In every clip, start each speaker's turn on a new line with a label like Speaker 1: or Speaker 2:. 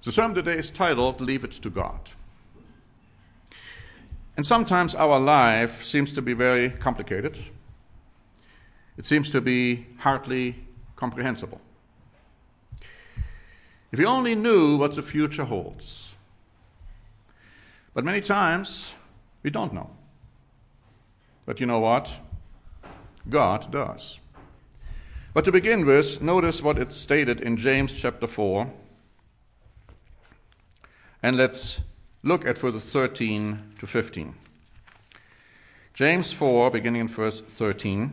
Speaker 1: The sermon today is titled, Leave It to God. And sometimes our life seems to be very complicated. It seems to be hardly comprehensible. If you only knew what the future holds. But many times, we don't know. But you know what? God does. But to begin with, notice what it's stated in James chapter 4. And let's look at verses 13 to 15. James 4, beginning in verse 13.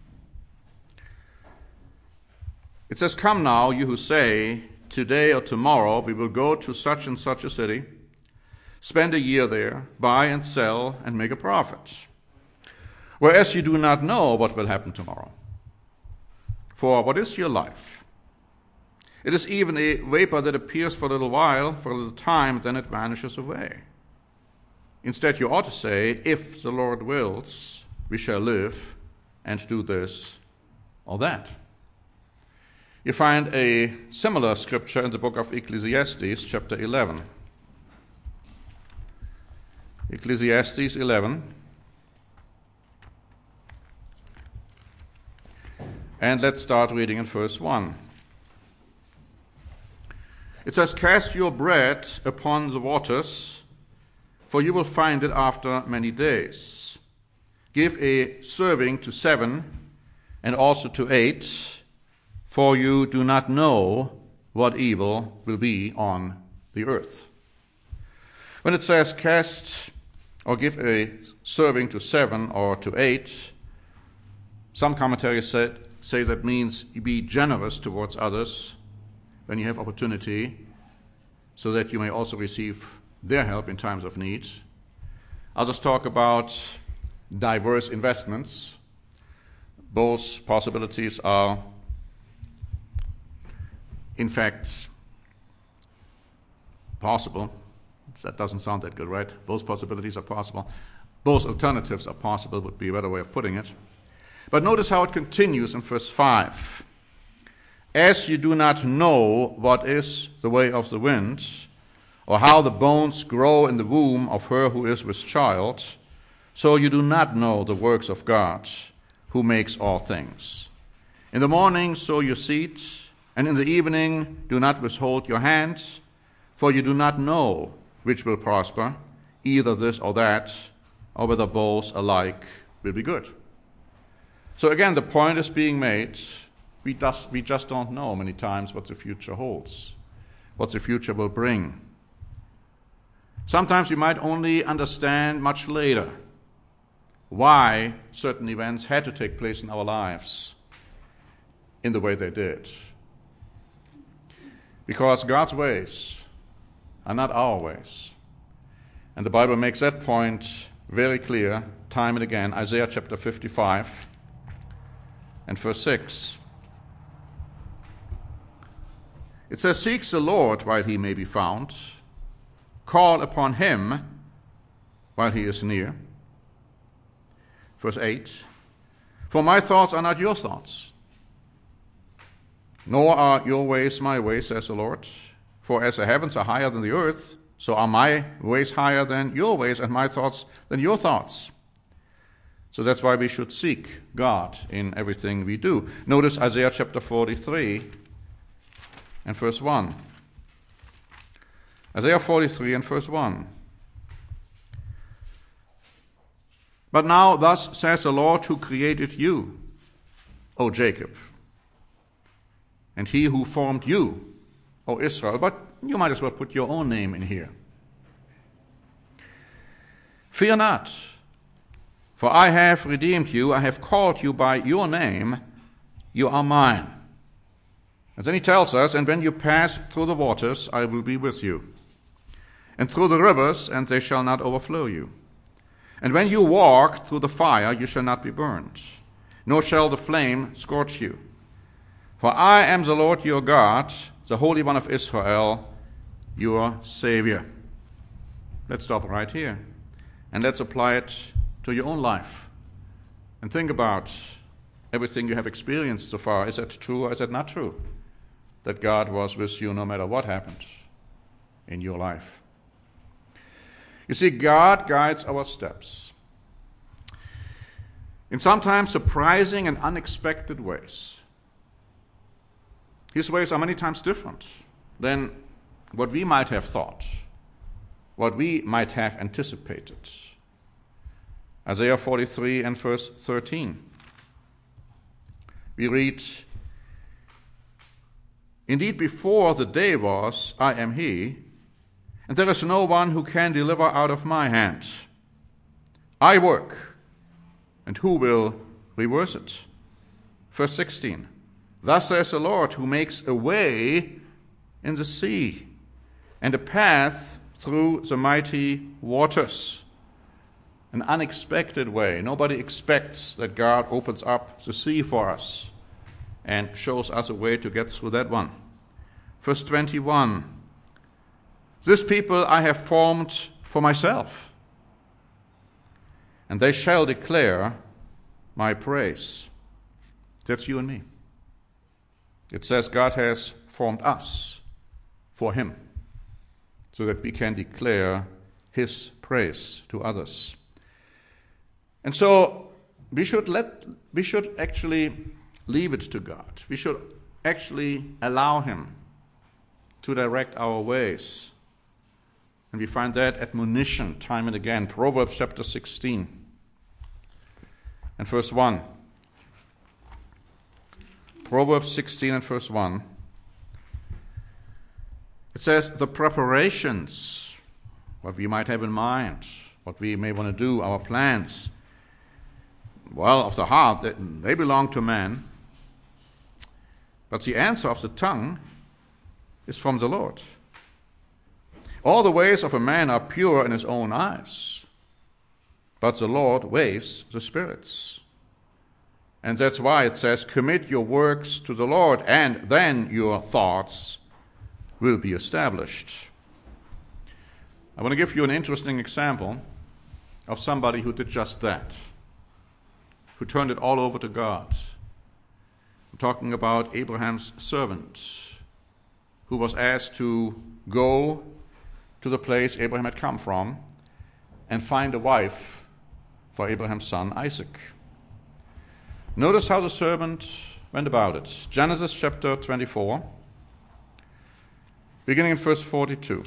Speaker 1: It says, "Come now, you who say, today or tomorrow we will go to such and such a city, spend a year there, buy and sell, and make a profit. Whereas you do not know what will happen tomorrow. For what is your life? It is even a vapor that appears for a little while, for a little time, then it vanishes away. Instead, you ought to say, if the Lord wills, we shall live and do this or that." You find a similar scripture in the book of Ecclesiastes, chapter 11. Ecclesiastes 11. And let's start reading in verse 1. It says, "Cast your bread upon the waters, for you will find it after many days. Give a serving to 7 and also to 8, for you do not know what evil will be on the earth." When it says cast or give a serving to 7 or to 8, some commentaries say that means be generous towards others when you have opportunity, so that you may also receive their help in times of need. Others talk about diverse investments. Both possibilities are, in fact, possible. That doesn't sound that good, right? Both possibilities are possible. Both alternatives are possible would be a better way of putting it. But notice how it continues in verse 5. "As you do not know what is the way of the wind, or how the bones grow in the womb of her who is with child, so you do not know the works of God, who makes all things. In the morning sow your seed, and in the evening do not withhold your hand, for you do not know which will prosper, either this or that, or whether both alike will be good." So again, the point is being made. We just don't know many times what the future holds, what the future will bring. Sometimes we might only understand much later why certain events had to take place in our lives in the way they did. Because God's ways are not our ways. And the Bible makes that point very clear time and again. Isaiah chapter 55 and verse 6. It says, "Seek the Lord while he may be found. Call upon him while he is near." Verse 8. "For my thoughts are not your thoughts, nor are your ways my ways, says the Lord. For as the heavens are higher than the earth, so are my ways higher than your ways, and my thoughts than your thoughts." So that's why we should seek God in everything we do. Notice Isaiah chapter 43 and verse 1. Isaiah 43 and verse 1. "But now thus says the Lord who created you, O Jacob, and he who formed you, O Israel." But you might as well put your own name in here. "Fear not, for I have redeemed you. I have called you by your name. You are mine." And then he tells us, "And when you pass through the waters, I will be with you. And through the rivers, and they shall not overflow you. And when you walk through the fire, you shall not be burned, nor shall the flame scorch you. For I am the Lord your God, the Holy One of Israel, your Savior." Let's stop right here, and let's apply it to your own life. And think about everything you have experienced so far. Is that true or is that not true? That God was with you no matter what happened. in your life. You see, God guides our steps in sometimes surprising and unexpected ways. His ways are many times different than what we might have thought, what we might have anticipated. Isaiah 43 and verse 13. We read, "Indeed, before the day was, I am he, and there is no one who can deliver out of my hand. I work, and who will reverse it?" Verse 16, "Thus says the Lord, who makes a way in the sea, and a path through the mighty waters." An unexpected way. Nobody expects that God opens up the sea for us and shows us a way to get through that one. Verse 21, "This people I have formed for myself, and they shall declare my praise." That's you and me. It says God has formed us for him so that we can declare his praise to others. And so we should actually leave it to God. We should actually allow him to direct our ways. And we find that admonition time and again. Proverbs chapter 16 and verse 1. Proverbs 16 and verse 1. It says, "The preparations," what we might have in mind, what we may want to do, our plans, of the heart, they belong to man. But the answer of the tongue is from the Lord. All the ways of a man are pure in his own eyes, but the Lord weighs the spirits. And that's why it says, "Commit your works to the Lord, and then your thoughts will be established." I want to give you an interesting example of somebody who did just that, who turned it all over to God. I'm talking about Abraham's servant, who was asked to go to the place Abraham had come from and find a wife for Abraham's son Isaac. Notice how the servant went about it. Genesis chapter 24, beginning in verse 42.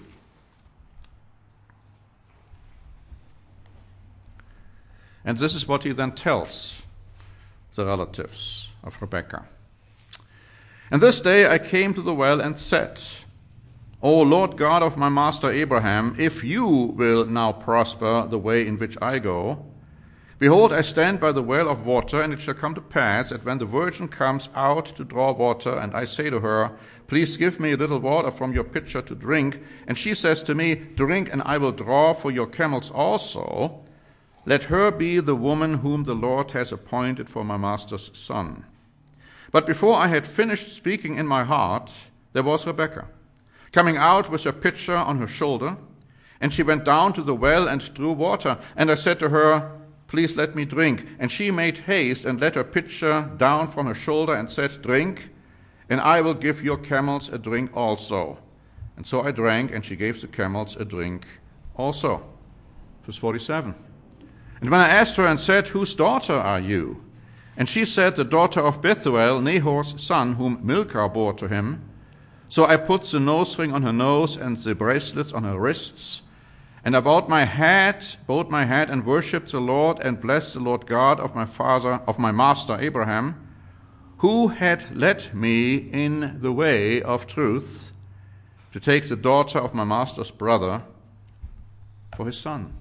Speaker 1: And this is what he then tells the relatives of Rebekah. "And this day I came to the well and said, O Lord God of my master Abraham, if you will now prosper the way in which I go, behold, I stand by the well of water, and it shall come to pass that when the virgin comes out to draw water, and I say to her, Please give me a little water from your pitcher to drink, and she says to me, Drink, and I will draw for your camels also, let her be the woman whom the Lord has appointed for my master's son. But before I had finished speaking in my heart, there was Rebekah, coming out with her pitcher on her shoulder, and she went down to the well and drew water. And I said to her, Please let me drink. And she made haste and let her pitcher down from her shoulder and said, Drink, and I will give your camels a drink also. And so I drank, and she gave the camels a drink also. Verse 47. And when I asked her and said, Whose daughter are you? And she said, The daughter of Bethuel, Nahor's son, whom Milcah bore to him. So I put the nose ring on her nose and the bracelets on her wrists. And I bowed my head, and worshipped the Lord, and blessed the Lord God of my master Abraham, who had led me in the way of truth to take the daughter of my master's brother for his son.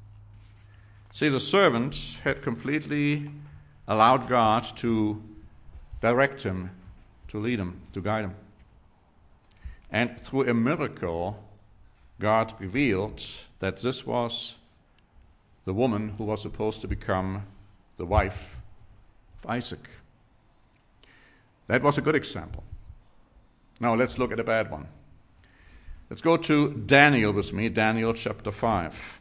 Speaker 1: See, the servant had completely allowed God to direct him, to lead him, to guide him. And through a miracle, God revealed that this was the woman who was supposed to become the wife of Isaac. That was a good example. Now let's look at a bad one. Let's go to Daniel with me, Daniel chapter 5.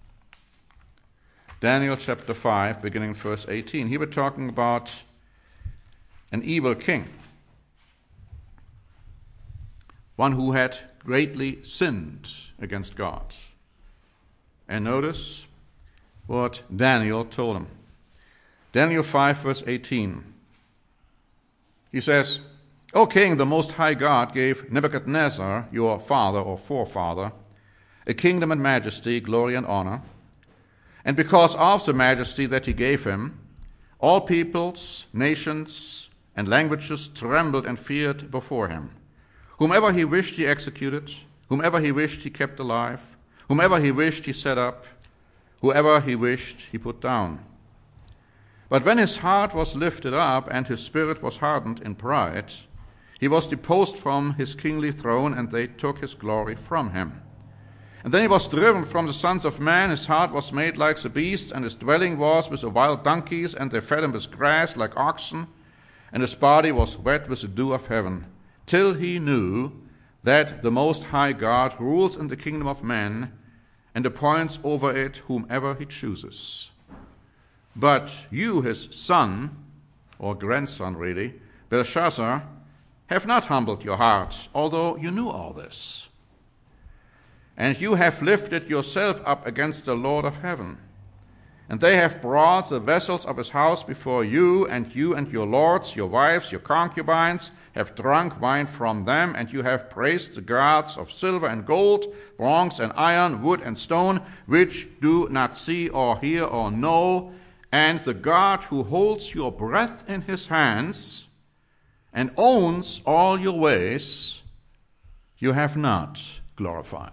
Speaker 1: Daniel chapter 5, beginning verse 18. Here we're talking about an evil king, one who had greatly sinned against God. And notice what Daniel told him. Daniel 5, verse 18. He says, O king, the Most High God gave Nebuchadnezzar, your father or forefather, a kingdom and majesty, glory and honor. And because of the majesty that he gave him, all peoples, nations, and languages trembled and feared before him. Whomever he wished he executed, whomever he wished he kept alive, whomever he wished he set up, whoever he wished he put down. But when his heart was lifted up and his spirit was hardened in pride, he was deposed from his kingly throne, and they took his glory from him. And then he was driven from the sons of men. His heart was made like the beasts, and his dwelling was with the wild donkeys, and they fed him with grass like oxen, and his body was wet with the dew of heaven, till he knew that the Most High God rules in the kingdom of men, and appoints over it whomever he chooses. But you, his son, or grandson really, Belshazzar, have not humbled your heart, although you knew all this. And you have lifted yourself up against the Lord of heaven. And they have brought the vessels of his house before you and your lords, your wives, your concubines, have drunk wine from them, and you have praised the gods of silver and gold, bronze and iron, wood and stone, which do not see or hear or know, and the God who holds your breath in his hands and owns all your ways, you have not glorified.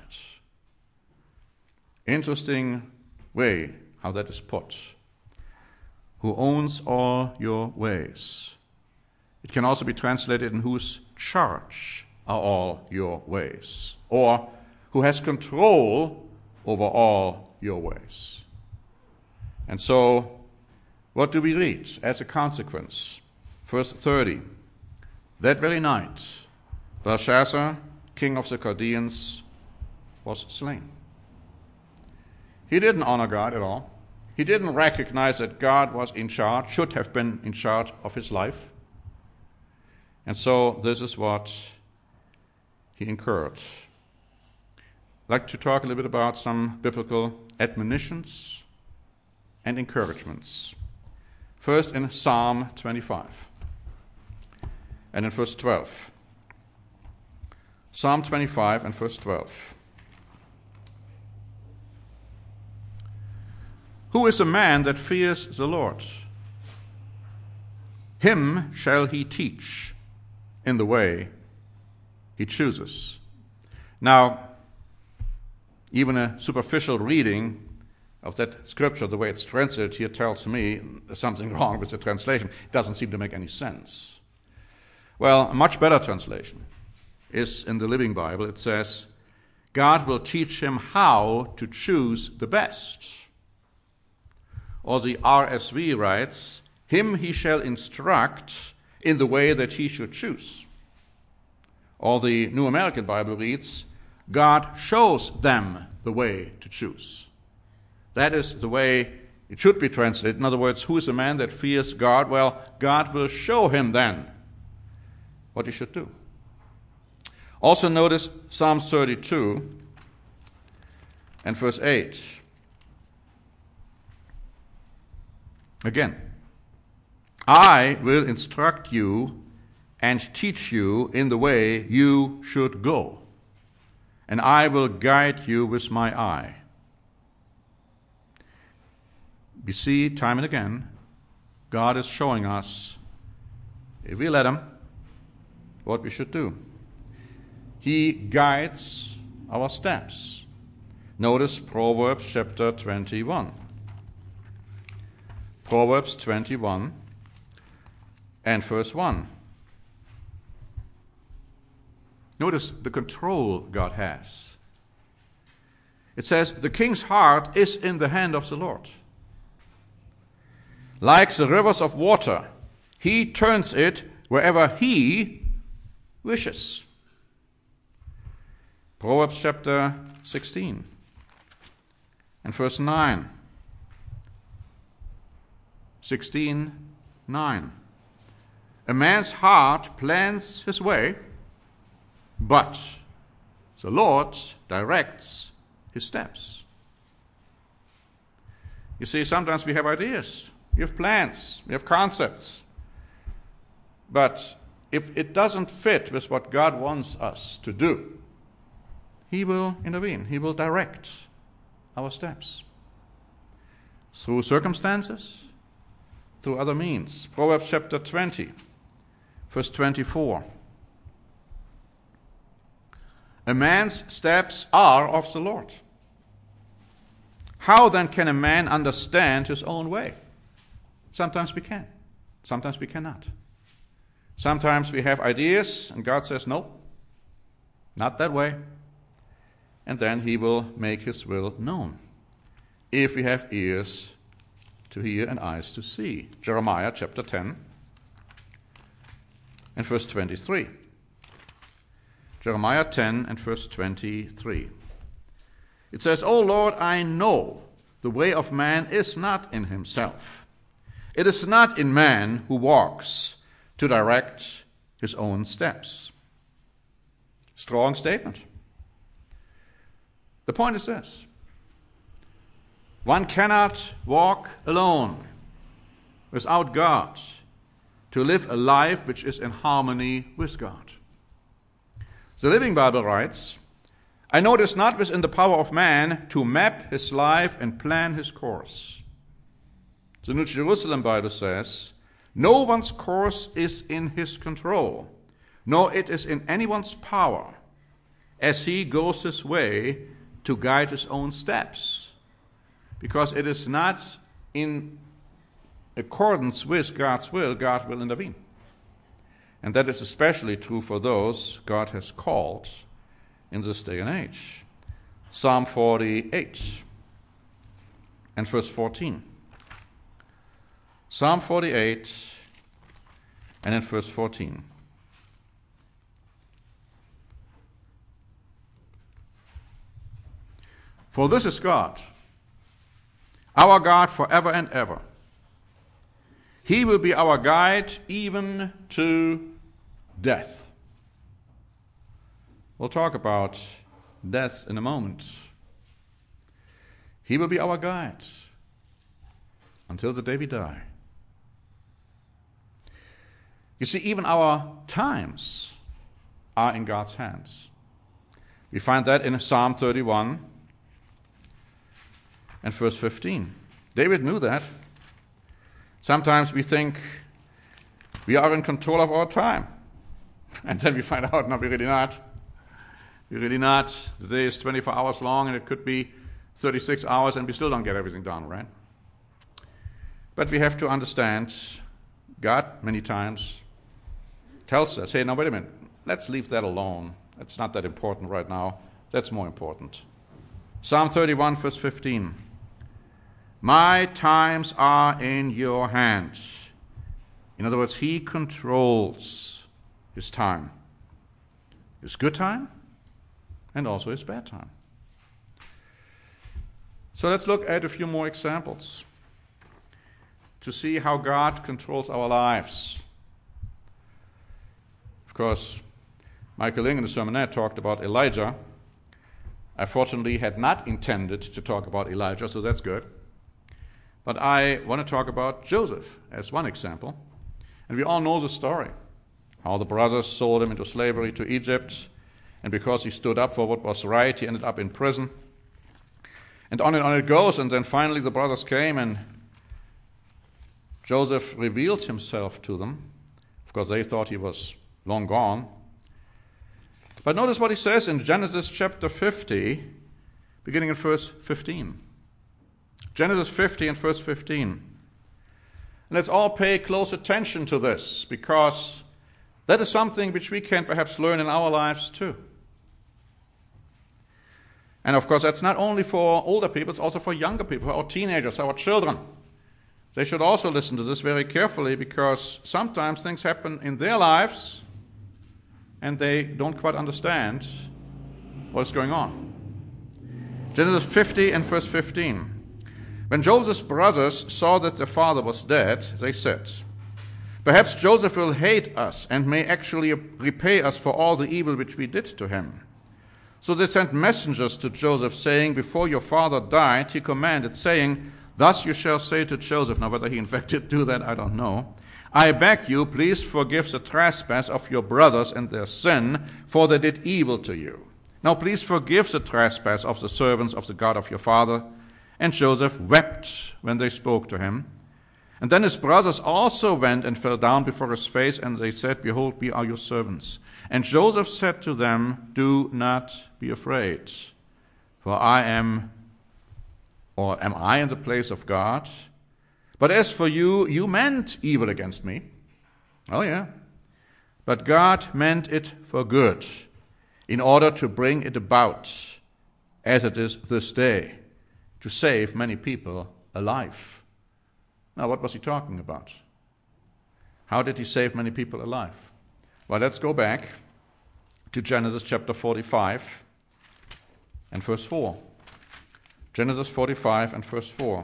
Speaker 1: Interesting way how that is put. Who owns all your ways. It can also be translated in whose charge are all your ways, or who has control over all your ways. And so, what do we read as a consequence? Verse 30. That very night, Belshazzar, king of the Chaldeans, was slain. He didn't honor God at all. He didn't recognize that God was in charge, should have been in charge of his life. And so this is what he incurred. I'd like to talk a little bit about some biblical admonitions and encouragements. First in Psalm 25 and in verse 12. Psalm 25 and verse 12. Who is a man that fears the Lord? Him shall he teach in the way he chooses. Now, even a superficial reading of that scripture, the way it's translated here, tells me there's something wrong with the translation. It doesn't seem to make any sense. Well, a much better translation is in the Living Bible. It says, God will teach him how to choose the best. Or the RSV writes, him he shall instruct in the way that he should choose. Or the New American Bible reads, God shows them the way to choose. That is the way it should be translated. In other words, who is a man that fears God? Well, God will show him then what he should do. Also notice Psalm 32 and verse 8. Again, I will instruct you and teach you in the way you should go, and I will guide you with my eye. We see time and again, God is showing us, if we let him, what we should do. He guides our steps. Notice Proverbs chapter 21. Proverbs 21 and verse 1. Notice the control God has. It says, the king's heart is in the hand of the Lord. Like the rivers of water, he turns it wherever he wishes. Proverbs chapter 16 and verse 9. 16:9. A man's heart plans his way, but The Lord directs his steps. You see, sometimes we have ideas, we have plans, we have concepts. But if it doesn't fit with what God wants us to do, he will intervene. He will direct our steps. Through circumstances, through other means. Proverbs chapter 20, verse 24. A man's steps are of the Lord. How then can a man understand his own way? Sometimes we can. Sometimes we cannot. Sometimes we have ideas and God says, no, not that way. And then he will make his will known. If we have ears to hear and eyes to see. Jeremiah chapter 10 and verse 23. Jeremiah 10 and verse 23. It says, O Lord, I know the way of man is not in himself. It is not in man who walks to direct his own steps. Strong statement. The point is this. One cannot walk alone without God to live a life which is in harmony with God. The Living Bible writes, I know it is not within the power of man to map his life and plan his course. The New Jerusalem Bible says, no one's course is in his control, nor it is in anyone's power, as he goes his way to guide his own steps, because it is not in accordance with God's will, God will intervene. And that is especially true for those God has called in this day and age. Psalm 48 and verse 14. Psalm 48 and in verse 14. For this is God, our God forever and ever. He will be our guide even to death. We'll talk about death in a moment. He will be our guide until the day we die. You see, even our times are in God's hands. We find that in Psalm 31 and verse 15. David knew that. Sometimes we think we are in control of our time. And then we find out, no, we're really not. We're really not. The day is 24 hours long, and it could be 36 hours, and we still don't get everything done, right? But we have to understand, God many times tells us, hey, now wait a minute, let's leave that alone. That's not that important right now. That's more important. Psalm 31, verse 15. My times are in your hands. In other words, he controls his time. His good time and also his bad time. So let's look at a few more examples to see how God controls our lives. Of course, Michael Ling in the sermonette talked about Elijah. I fortunately had not intended to talk about Elijah, so that's good. But I want to talk about Joseph as one example. And we all know the story, how the brothers sold him into slavery to Egypt, and because he stood up for what was right, he ended up in prison. And on it goes, and then finally the brothers came, and Joseph revealed himself to them. Of course, they thought he was long gone. But notice what he says in Genesis chapter 50, beginning in verse 15. Genesis 50 and verse 15. And let's all pay close attention to this, because that is something which we can perhaps learn in our lives too. And of course, that's not only for older people, it's also for younger people, for our teenagers, our children. They should also listen to this very carefully, because sometimes things happen in their lives and they don't quite understand what is going on. Genesis 50 and verse 15. When Joseph's brothers saw that their father was dead, they said, perhaps Joseph will hate us and may actually repay us for all the evil which we did to him. So they sent messengers to Joseph, saying, "Before your father died, he commanded, saying, 'Thus you shall say to Joseph,'" now whether he in fact did do that, I don't know, "'I beg you, please forgive the trespass of your brothers and their sin, for they did evil to you. Now please forgive the trespass of the servants of the God of your father.' And Joseph wept when they spoke to him. And then his brothers also went and fell down before his face, and they said, 'Behold, we are your servants.' And Joseph said to them, 'Do not be afraid, for am I in the place of God? But as for you, you meant evil against me.' Oh yeah. But God meant it for good, in order to bring it about, as it is this day, to save many people alive." Now, what was he talking about? How did he save many people alive? Well, let's go back to Genesis chapter 45 and verse 4. Genesis 45 and verse 4.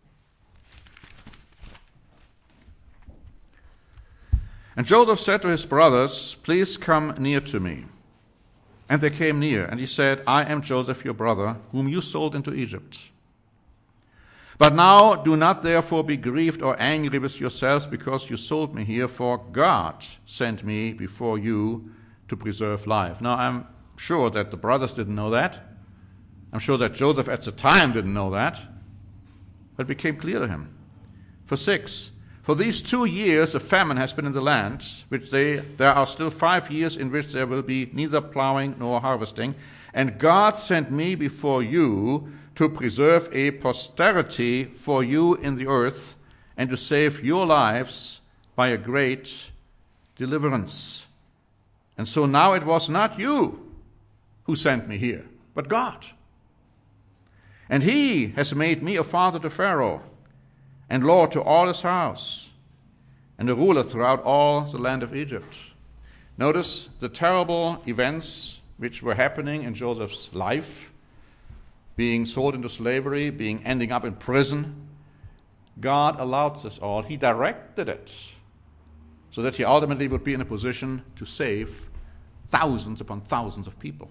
Speaker 1: "And Joseph said to his brothers, 'Please come near to me.' And they came near, and he said, 'I am Joseph your brother, whom you sold into Egypt. But now do not therefore be grieved or angry with yourselves because you sold me here, for God sent me before you to preserve life.'" Now I'm sure that the brothers didn't know that. I'm sure that Joseph at the time didn't know that. But it became clear to him. Verse 6, "For these 2 years a famine has been in the land, there are still 5 years in which there will be neither plowing nor harvesting. And God sent me before you to preserve a posterity for you in the earth, and to save your lives by a great deliverance. And so now it was not you who sent me here, but God. And he has made me a father to Pharaoh, and lord to all his house, and a ruler throughout all the land of Egypt." Notice the terrible events which were happening in Joseph's life, being sold into slavery, ending up in prison. God allowed this all. He directed it so that he ultimately would be in a position to save thousands upon thousands of people.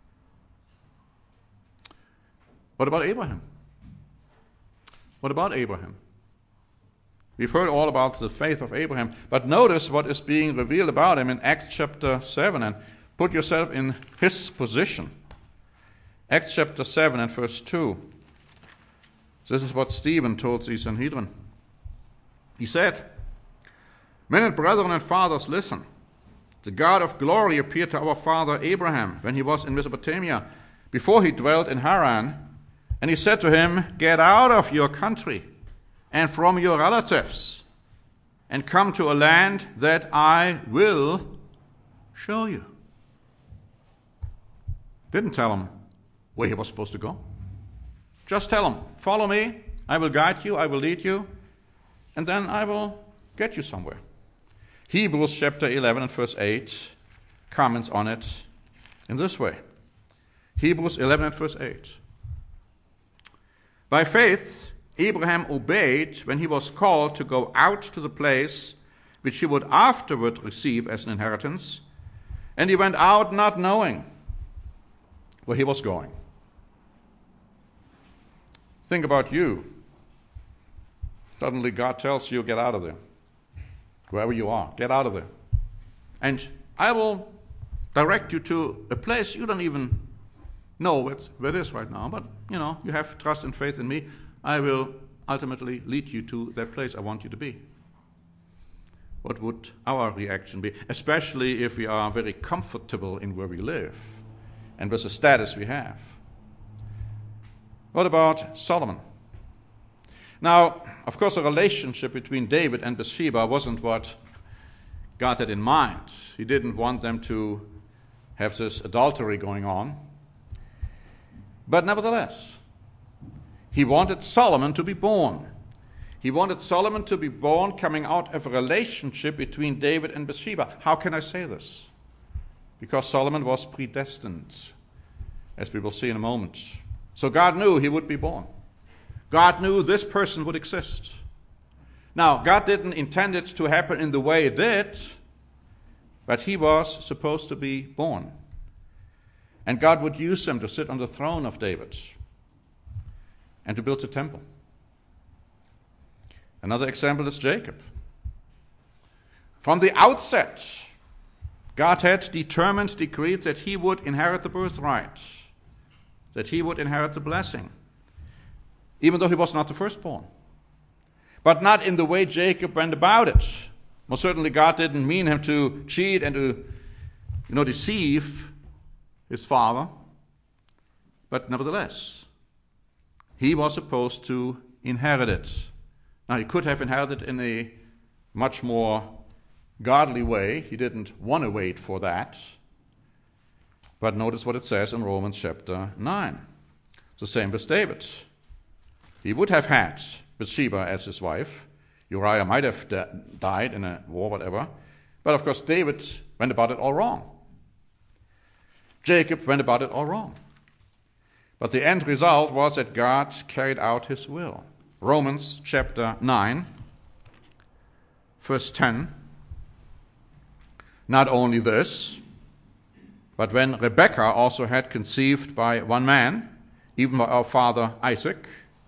Speaker 1: What about Abraham? What about Abraham? We've heard all about the faith of Abraham, but notice what is being revealed about him in Acts chapter 7, and put yourself in his position. Acts chapter 7 and verse 2. This is what Stephen told the Sanhedrin. He said, "Men and brethren and fathers, listen. The God of glory appeared to our father Abraham when he was in Mesopotamia, before he dwelt in Haran. And he said to him, 'Get out of your country and from your relatives, and come to a land that I will show you.'" Didn't tell him where he was supposed to go. Just tell him, "Follow me, I will guide you, I will lead you, and then I will get you somewhere." Hebrews chapter 11 and verse 8 comments on it in this way. Hebrews 11 and verse 8. "By faith, Abraham obeyed when he was called to go out to the place which he would afterward receive as an inheritance, and he went out not knowing where he was going." Think about you. Suddenly God tells you, "Get out of there. Wherever you are, get out of there. And I will direct you to a place you don't even know where it is right now, but you have trust and faith in me. I will ultimately lead you to that place I want you to be." What would our reaction be? Especially if we are very comfortable in where we live and with the status we have. What about Solomon? Now, of course, a relationship between David and Bathsheba wasn't what God had in mind. He didn't want them to have this adultery going on. But nevertheless, he wanted Solomon to be born. He wanted Solomon to be born coming out of a relationship between David and Bathsheba. How can I say this? Because Solomon was predestined, as we will see in a moment. So God knew he would be born. God knew this person would exist. Now, God didn't intend it to happen in the way it did, but he was supposed to be born. And God would use him to sit on the throne of David and to build the temple. Another example is Jacob. From the outset, God had decreed that he would inherit the birthright, that he would inherit the blessing, even though he was not the firstborn. But not in the way Jacob went about it. Well, certainly God didn't mean him to cheat and to, deceive his father. But nevertheless, he was supposed to inherit it. Now, he could have inherited in a much more godly way. He didn't want to wait for that. But notice what it says in Romans chapter 9. It's the same with David. He would have had Bathsheba as his wife. Uriah might have died in a war, whatever. But of course, David went about it all wrong. Jacob went about it all wrong. But the end result was that God carried out his will. Romans chapter 9, verse 10. Not only this, but when Rebekah also had conceived by one man, even by our father Isaac,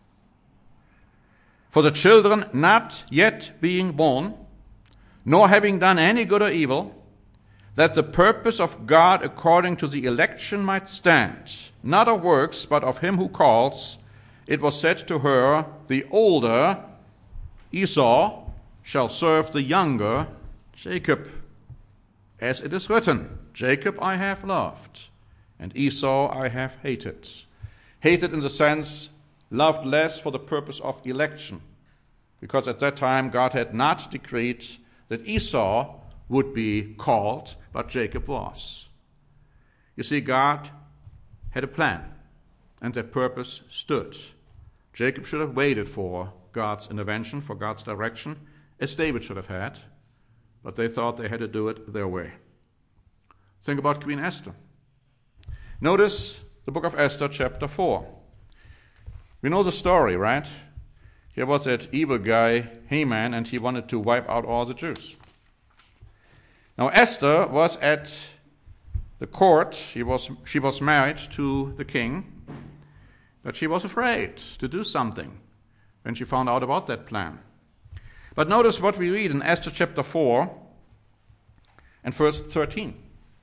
Speaker 1: for the children not yet being born, nor having done any good or evil, that the purpose of God according to the election might stand, not of works, but of him who calls, it was said to her, the older Esau shall serve the younger Jacob. As it is written, Jacob I have loved, and Esau I have hated. Hated in the sense, loved less for the purpose of election, because at that time God had not decreed that Esau would be called, but Jacob was. You see, God had a plan, and that purpose stood. Jacob should have waited for God's intervention, for God's direction, as David should have had, but they thought they had to do it their way. Think about Queen Esther. Notice the book of Esther, chapter 4. We know the story, right? Here was that evil guy, Haman, and he wanted to wipe out all the Jews. Now, Esther was at the court. She was married to the king, but she was afraid to do something when she found out about that plan. But notice what we read in Esther chapter 4 and verse 13.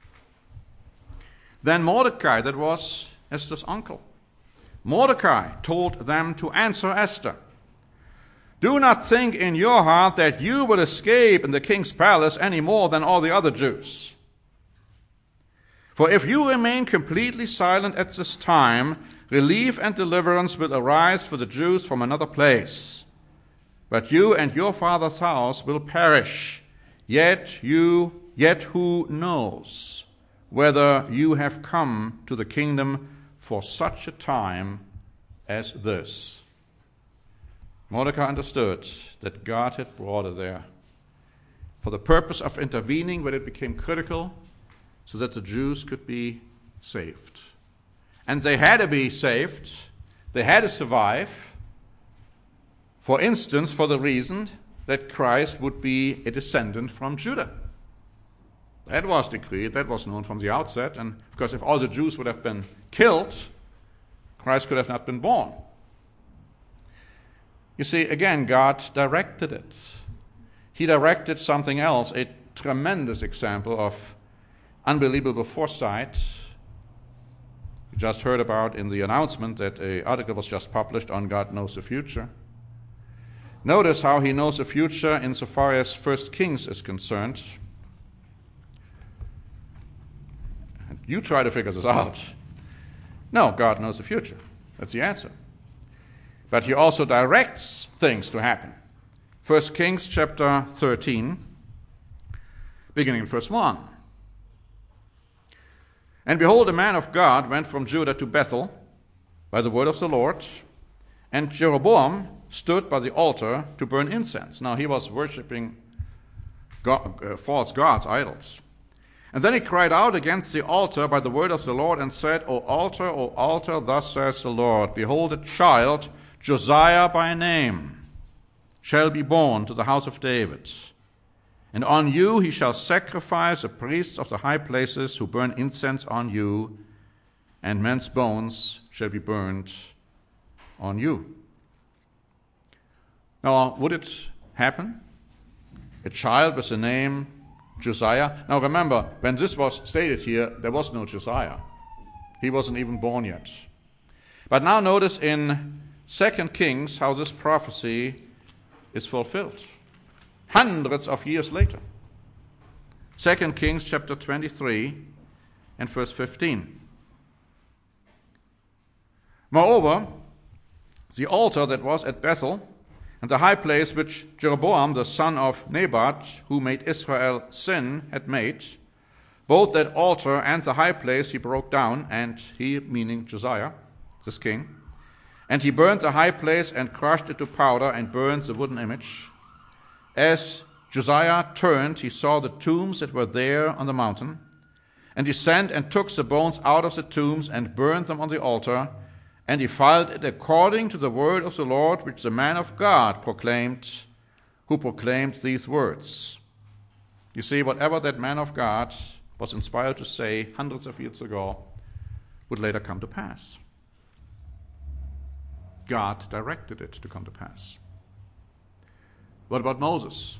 Speaker 1: Then Mordecai, that was Esther's uncle, Mordecai told them to answer Esther, do not think in your heart that you will escape in the king's palace any more than all the other Jews. For if you remain completely silent at this time, relief and deliverance will arise for the Jews from another place. But you and your father's house will perish. Yet who knows whether you have come to the kingdom for such a time as this? Mordecai understood that God had brought her there for the purpose of intervening when it became critical so that the Jews could be saved. And they had to be saved. They had to survive. For instance, for the reason that Christ would be a descendant from Judah. That was decreed. That was known from the outset. And of course, if all the Jews would have been killed, Christ could have not been born. You see, again, God directed it. He directed something else, a tremendous example of unbelievable foresight. We just heard about in the announcement that an article was just published on God Knows the Future. Notice how he knows the future insofar as 1 Kings is concerned. And you try to figure this out. No, God knows the future. That's the answer. But he also directs things to happen. 1 Kings chapter 13, beginning in verse 1. And behold, a man of God went from Judah to Bethel by the word of the Lord, and Jeroboam stood by the altar to burn incense. Now he was worshiping false gods, idols. And then he cried out against the altar by the word of the Lord and said, O altar, thus says the Lord, behold, a child, Josiah by name, shall be born to the house of David. And on you he shall sacrifice the priests of the high places who burn incense on you. and men's bones shall be burned on you. Now, would it happen? A child with the name Josiah? Now remember, when this was stated here, there was no Josiah. He wasn't even born yet. But now notice in 2 Kings how this prophecy is fulfilled. Hundreds of years later. 2 Kings chapter 23 and verse 15. Moreover, the altar that was at Bethel, and the high place which Jeroboam the son of Nebat, who made Israel sin, had made, both that altar and the high place he broke down, and he, meaning Josiah, this king, and he burned the high place and crushed it to powder and burned the wooden image. As Josiah turned, he saw the tombs that were there on the mountain, and he sent and took the bones out of the tombs and burned them on the altar, and defiled it according to the word of the Lord, which the man of God proclaimed, who proclaimed these words. You see, whatever that man of God was inspired to say hundreds of years ago would later come to pass. God directed it to come to pass. What about Moses?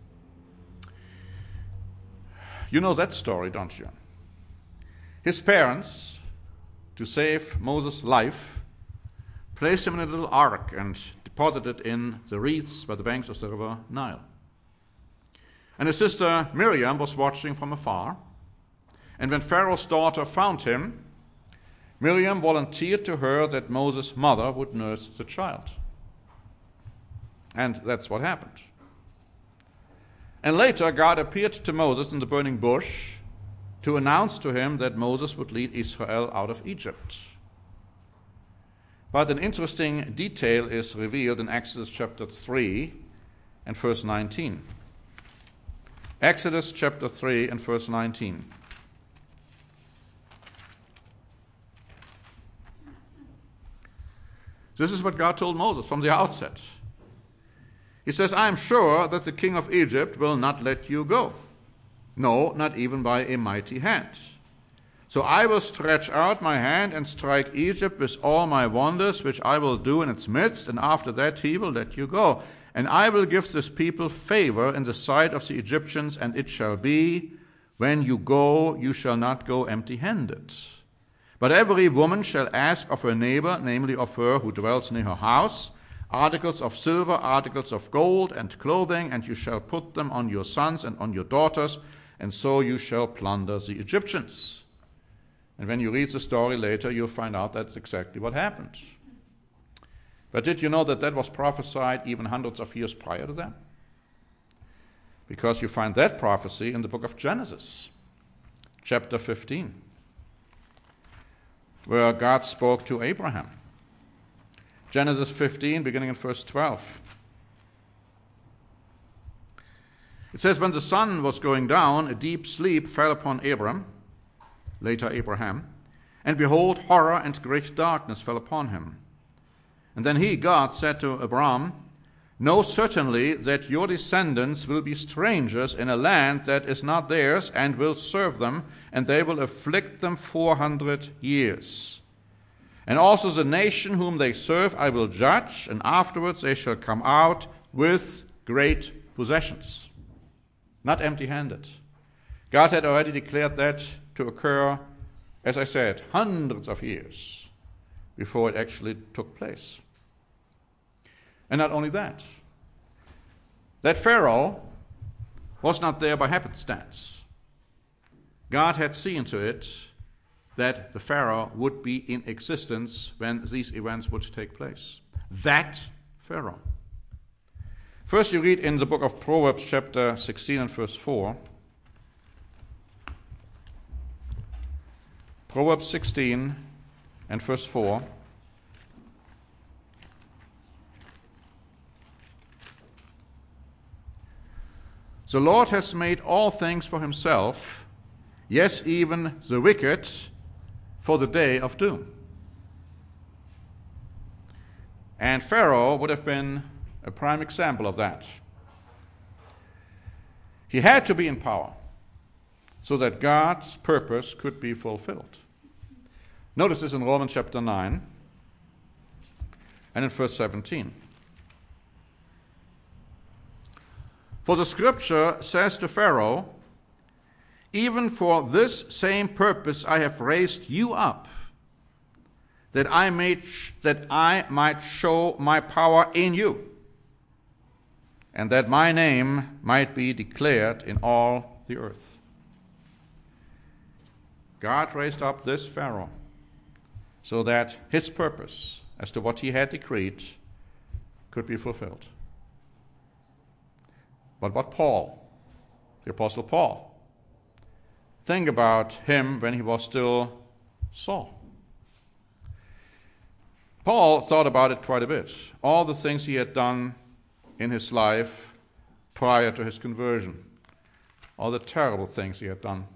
Speaker 1: You know that story, don't you? His parents, to save Moses' life, placed him in a little ark and deposited it in the reeds by the banks of the river Nile. And his sister Miriam was watching from afar. And when Pharaoh's daughter found him, Miriam volunteered to her that Moses' mother would nurse the child. And that's what happened. And later God appeared to Moses in the burning bush to announce to him that Moses would lead Israel out of Egypt. But an interesting detail is revealed in Exodus chapter 3 and verse 19. Exodus chapter 3 and verse 19. This is what God told Moses from the outset. He says, I am sure that the king of Egypt will not let you go. No, not even by a mighty hand. So I will stretch out my hand and strike Egypt with all my wonders, which I will do in its midst, and after that he will let you go. And I will give this people favor in the sight of the Egyptians, and it shall be, when you go, you shall not go empty-handed. But every woman shall ask of her neighbor, namely of her who dwells near her house, articles of silver, articles of gold, and clothing, and you shall put them on your sons and on your daughters, and so you shall plunder the Egyptians. And when you read the story later, you'll find out that's exactly what happened. But did you know that that was prophesied even hundreds of years prior to that? Because you find that prophecy in the book of Genesis, chapter 15, where God spoke to Abraham. Genesis 15, beginning in verse 12. It says, when the sun was going down, a deep sleep fell upon Abram, later Abraham, and behold, horror and great darkness fell upon him. And then he, God, said to Abram, know certainly that your descendants will be strangers in a land that is not theirs, and will serve them, and they will afflict them 400 years. And also the nation whom they serve I will judge, and afterwards they shall come out with great possessions. Not empty-handed. God had already declared that to occur, as I said, hundreds of years before it actually took place. And not only that, that Pharaoh was not there by happenstance. God had seen to it that the Pharaoh would be in existence when these events would take place. That Pharaoh. First you read in the book of Proverbs chapter 16 and verse 4. Proverbs 16 and verse 4. The Lord has made all things for himself, yes, even the wicked for the day of doom. And Pharaoh would have been a prime example of that. He had to be in power so that God's purpose could be fulfilled. Notice this in Romans chapter 9 and in verse 17. For the scripture says to Pharaoh, even for this same purpose I have raised you up, that I might show my power in you, and that my name might be declared in all the earth. God raised up this Pharaoh so that his purpose as to what he had decreed could be fulfilled. But what Paul, the Apostle Paul, think about him when he was still Saul. Paul thought about it quite a bit. All the things he had done in his life prior to his conversion. All the terrible things he had done.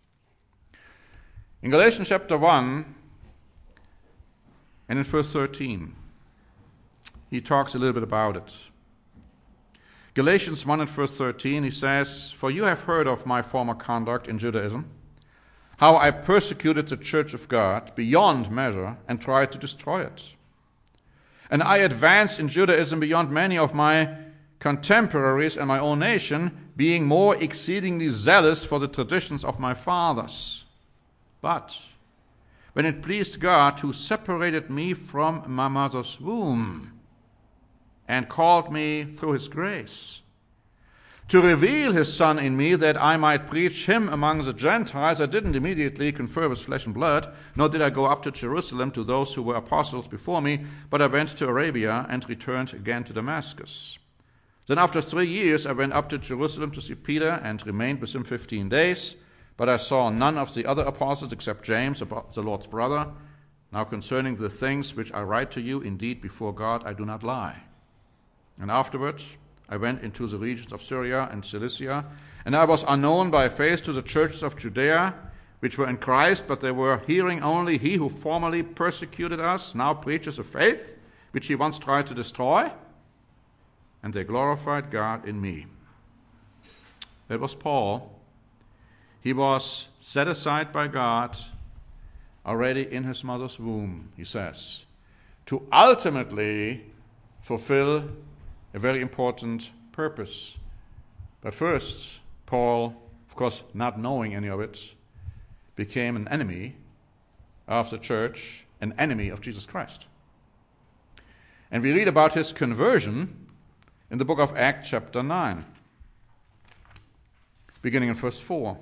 Speaker 1: In Galatians chapter 1 and in verse 13, he talks a little bit about it. Galatians 1 and verse 13, he says, for you have heard of my former conduct in Judaism, how I persecuted the church of God beyond measure and tried to destroy it. And I advanced in Judaism beyond many of my contemporaries and my own nation, being more exceedingly zealous for the traditions of my fathers. But when it pleased God who separated me from my mother's womb and called me through his grace, to reveal his Son in me that I might preach him among the Gentiles, I didn't immediately confer with flesh and blood, nor did I go up to Jerusalem to those who were apostles before me, but I went to Arabia and returned again to Damascus. Then after 3 years I went up to Jerusalem to see Peter and remained with him 15 days, but I saw none of the other apostles except James, the Lord's brother. Now concerning the things which I write to you, indeed before God I do not lie. And afterwards I went into the regions of Syria and Cilicia, and I was unknown by face to the churches of Judea, which were in Christ, but they were hearing only he who formerly persecuted us now preaches a faith, which he once tried to destroy, and they glorified God in me. That was Paul. He was set aside by God already in his mother's womb, he says, to ultimately fulfill a very important purpose. But first, Paul, of course, not knowing any of it, became an enemy of the church, an enemy of Jesus Christ. And we read about his conversion in the book of Acts chapter 9, beginning in verse 4.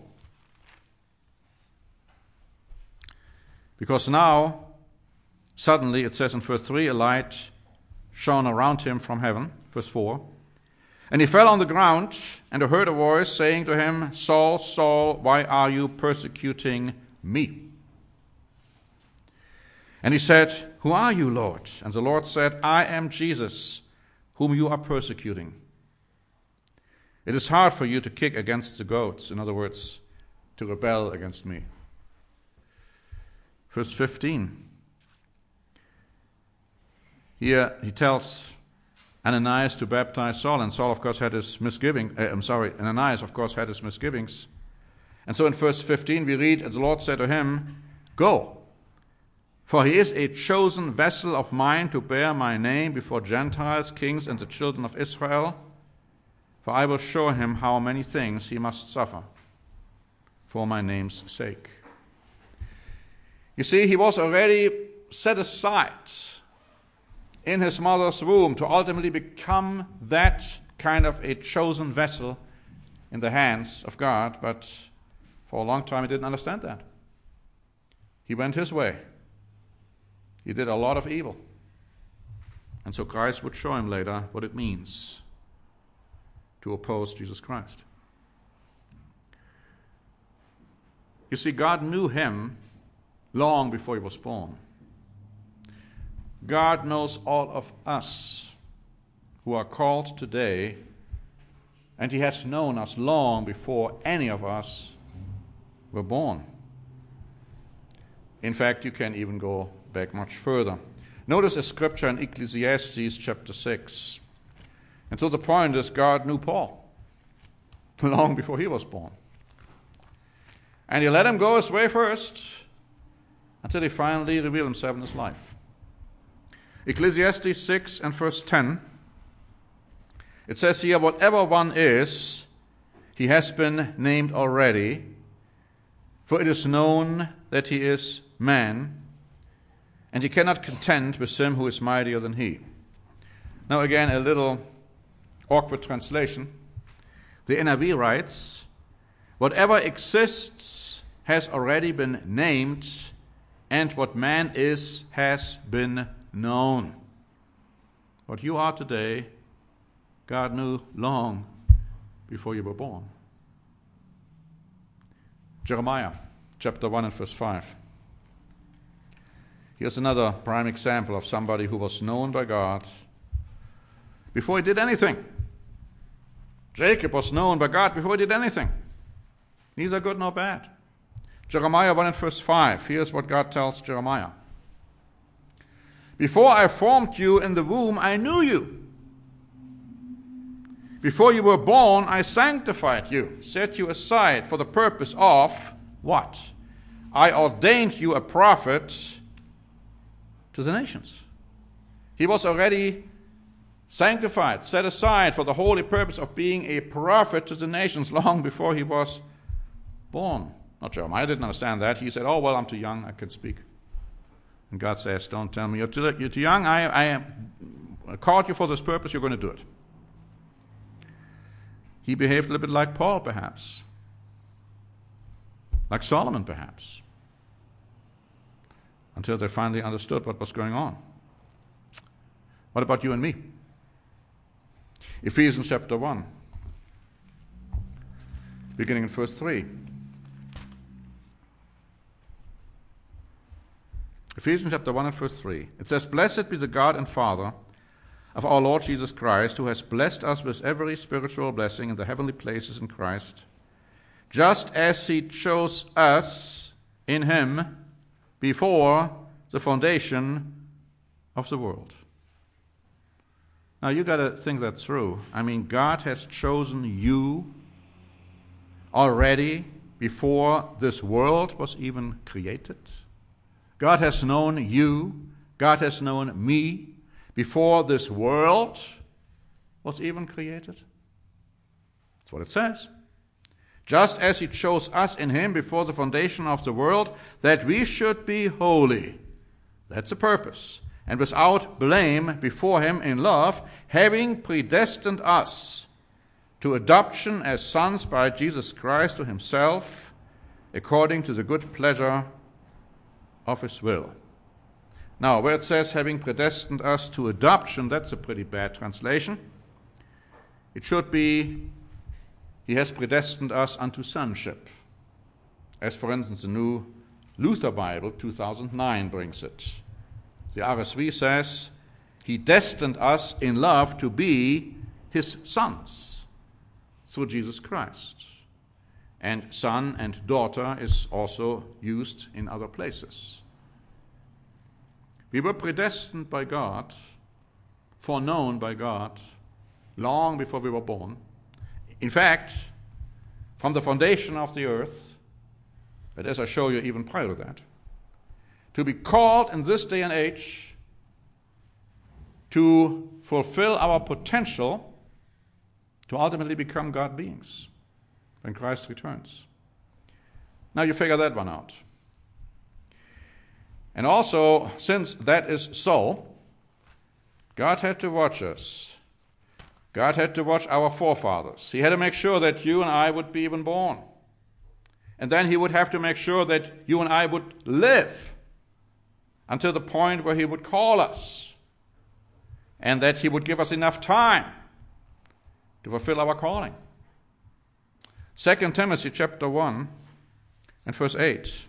Speaker 1: Because now, suddenly, it says in verse 3, a light shone around him from heaven, verse 4. And he fell on the ground, and heard a voice saying to him, Saul, Saul, why are you persecuting me? And he said, who are you, Lord? And the Lord said, I am Jesus, whom you are persecuting. It is hard for you to kick against the goats, in other words, to rebel against me. Verse 15. Here he tells Ananias to baptize Saul, and Saul, of course, had his misgivings. Ananias, of course, had his misgivings. And so in verse 15 we read, and the Lord said to him, go, for he is a chosen vessel of mine to bear my name before Gentiles, kings, and the children of Israel. For I will show him how many things he must suffer for my name's sake. You see, he was already set aside in his mother's womb to ultimately become that kind of a chosen vessel in the hands of God, but for a long time he didn't understand that. He went his way. He did a lot of evil. And so Christ would show him later what it means to oppose Jesus Christ. You see, God knew him long before he was born. God knows all of us who are called today, and he has known us long before any of us were born. In fact, you can even go back much further. Notice a scripture in Ecclesiastes chapter 6. And so the point is, God knew Paul long before he was born. And he let him go his way first, until he finally revealed himself in his life. Ecclesiastes 6 and verse 10, it says here, whatever one is, he has been named already, for it is known that he is man, and he cannot contend with him who is mightier than he. Now again, a little awkward translation. The NIV writes, whatever exists has already been named, and what man is has been known. What you are today, God knew long before you were born. Jeremiah chapter 1 and verse 5. Here's another prime example of somebody who was known by God before he did anything. Jacob was known by God before he did anything. Neither good nor bad. Jeremiah 1 and verse 5. Here's what God tells Jeremiah. Before I formed you in the womb, I knew you. Before you were born, I sanctified you, set you aside for the purpose of what? I ordained you a prophet to the nations. He was already sanctified, set aside for the holy purpose of being a prophet to the nations long before he was born. Not Jeremiah didn't understand that. He said, oh, well, I'm too young, I can speak. And God says, don't tell me you're too young. I called you for this purpose, you're going to do it. He behaved a little bit like Paul, perhaps. Like Solomon, perhaps. Until they finally understood what was going on. What about you and me? Ephesians chapter 1, beginning in verse 3. Ephesians chapter 1 and verse 3. It says, blessed be the God and Father of our Lord Jesus Christ, who has blessed us with every spiritual blessing in the heavenly places in Christ, just as he chose us in him before the foundation of the world. Now you got to think that through. I mean, God has chosen you already before this world was even created. God has known you. God has known me before this world was even created. That's what it says. Just as he chose us in him before the foundation of the world, that we should be holy. That's the purpose. And without blame before him in love, having predestined us to adoption as sons by Jesus Christ to himself, according to the good pleasure of his will. Now, where it says having predestined us to adoption, that's a pretty bad translation. It should be, he has predestined us unto sonship. As, for instance, the New Luther Bible, 2009, brings it. The RSV says, he destined us in love to be his sons through Jesus Christ. And son and daughter is also used in other places. We were predestined by God, foreknown by God, long before we were born. In fact, from the foundation of the earth, but as I show you even prior to that, to be called in this day and age to fulfill our potential to ultimately become God beings when Christ returns. Now you figure that one out. And also, since that is so, God had to watch us. God had to watch our forefathers. He had to make sure that you and I would be even born. And then he would have to make sure that you and I would live until the point where he would call us, and that he would give us enough time to fulfill our calling. 2 Timothy chapter 1 and verse 8.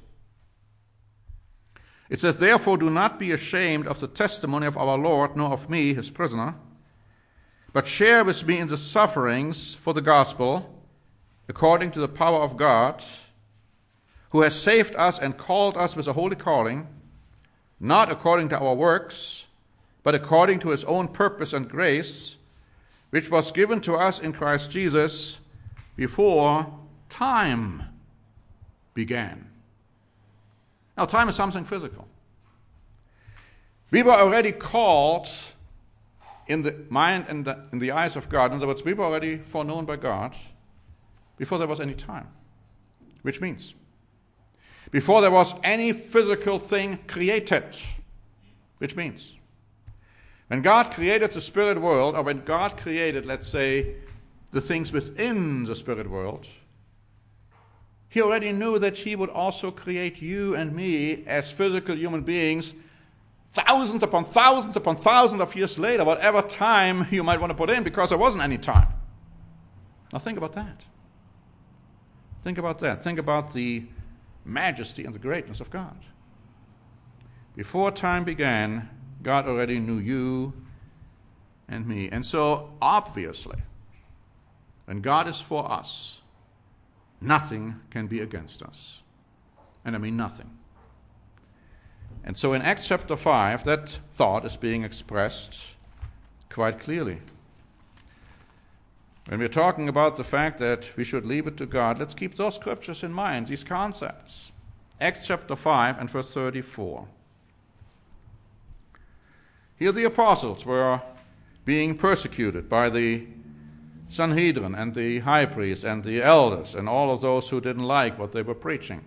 Speaker 1: It says, therefore do not be ashamed of the testimony of our Lord, nor of me, his prisoner, but share with me in the sufferings for the gospel, according to the power of God, who has saved us and called us with a holy calling, not according to our works, but according to his own purpose and grace, which was given to us in Christ Jesus before time began. Now, time is something physical. We were already called in the mind and in the eyes of God. In other words, we were already foreknown by God before there was any time. Which means, before there was any physical thing created. Which means, when God created the spirit world, or when God created, let's say, the things within the spirit world, He already knew that He would also create you and me as physical human beings thousands upon thousands upon thousands of years later, whatever time you might want to put in, because there wasn't any time. Now think about that. Think about that. Think about the majesty and the greatness of God. Before time began, God already knew you and me. And so, obviously, when God is for us, nothing can be against us. And I mean nothing. And so in Acts chapter 5, that thought is being expressed quite clearly. When we're talking about the fact that we should leave it to God, let's keep those scriptures in mind, these concepts. Acts chapter 5 and verse 34. Here the apostles were being persecuted by the Sanhedrin and the high priest and the elders and all of those who didn't like what they were preaching.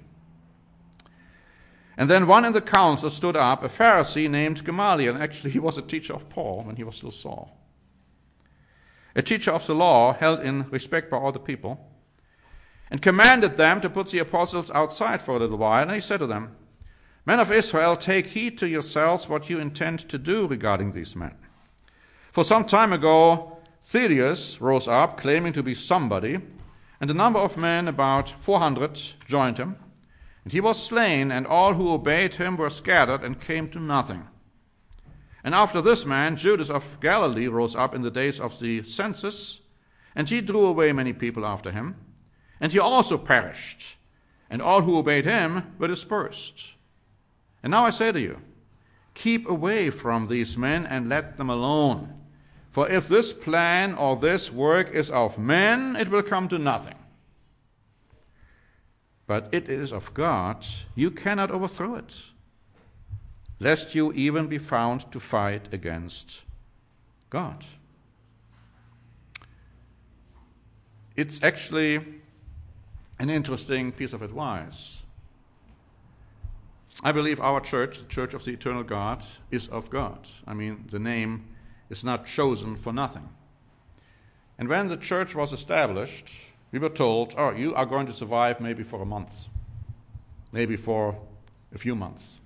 Speaker 1: And then one in the council stood up, a Pharisee named Gamaliel. Actually, he was a teacher of Paul when he was still Saul. A teacher of the law, held in respect by all the people, and commanded them to put the apostles outside for a little while. And he said to them, "Men of Israel, take heed to yourselves what you intend to do regarding these men. For some time ago, Theudas rose up, claiming to be somebody, and a number of men, about 400, joined him. And he was slain, and all who obeyed him were scattered and came to nothing. And after this man, Judas of Galilee rose up in the days of the census, and he drew away many people after him. And he also perished, and all who obeyed him were dispersed. And now I say to you, keep away from these men and let them alone. For if this plan or this work is of men, it will come to nothing. But it is of God, you cannot overthrow it, lest you even be found to fight against God." It's actually an interesting piece of advice. I believe our church, the Church of the Eternal God, is of God. I mean, the name is not chosen for nothing. And when the church was established, we were told, oh, you are going to survive maybe for a month, maybe for a few months.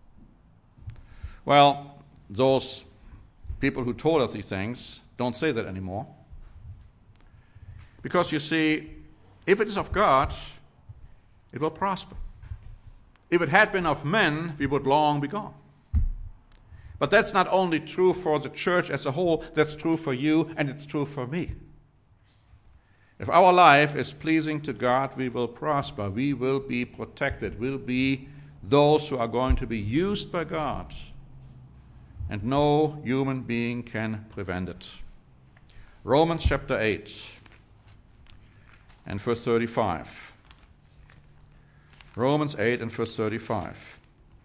Speaker 1: Well, those people who told us these things don't say that anymore. Because you see, if it is of God, it will prosper. If it had been of men, we would long be gone. But that's not only true for the church as a whole, that's true for you and it's true for me. If our life is pleasing to God, we will prosper. We will be protected. We'll be those who are going to be used by God. And no human being can prevent it. Romans chapter 8 and verse 35. Romans 8 and verse 35.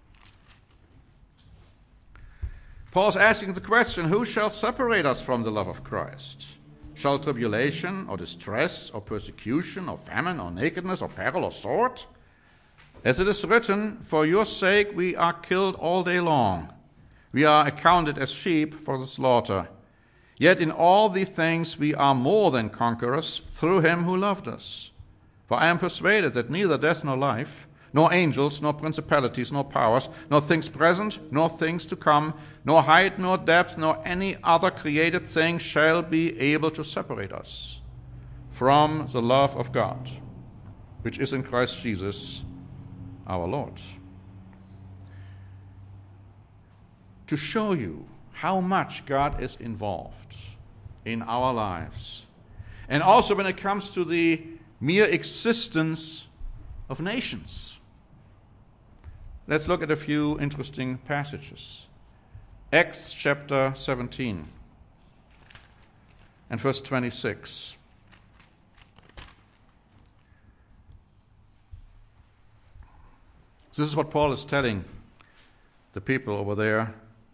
Speaker 1: Paul's asking the question, who shall separate us from the love of Christ? Shall tribulation or distress or persecution or famine or nakedness or peril or sword? As it is written, for your sake we are killed all day long. We are accounted as sheep for the slaughter. Yet in all these things we are more than conquerors through him who loved us. For I am persuaded that neither death nor life, nor angels, nor principalities, nor powers, nor things present, nor things to come, nor height, nor depth, nor any other created thing shall be able to separate us from the love of God, which is in Christ Jesus our Lord. To show you how much God is involved in our lives, and also when it comes to the mere existence of nations. Let's look at a few interesting passages. Acts chapter 17 and verse 26. So this is what Paul is telling the people over there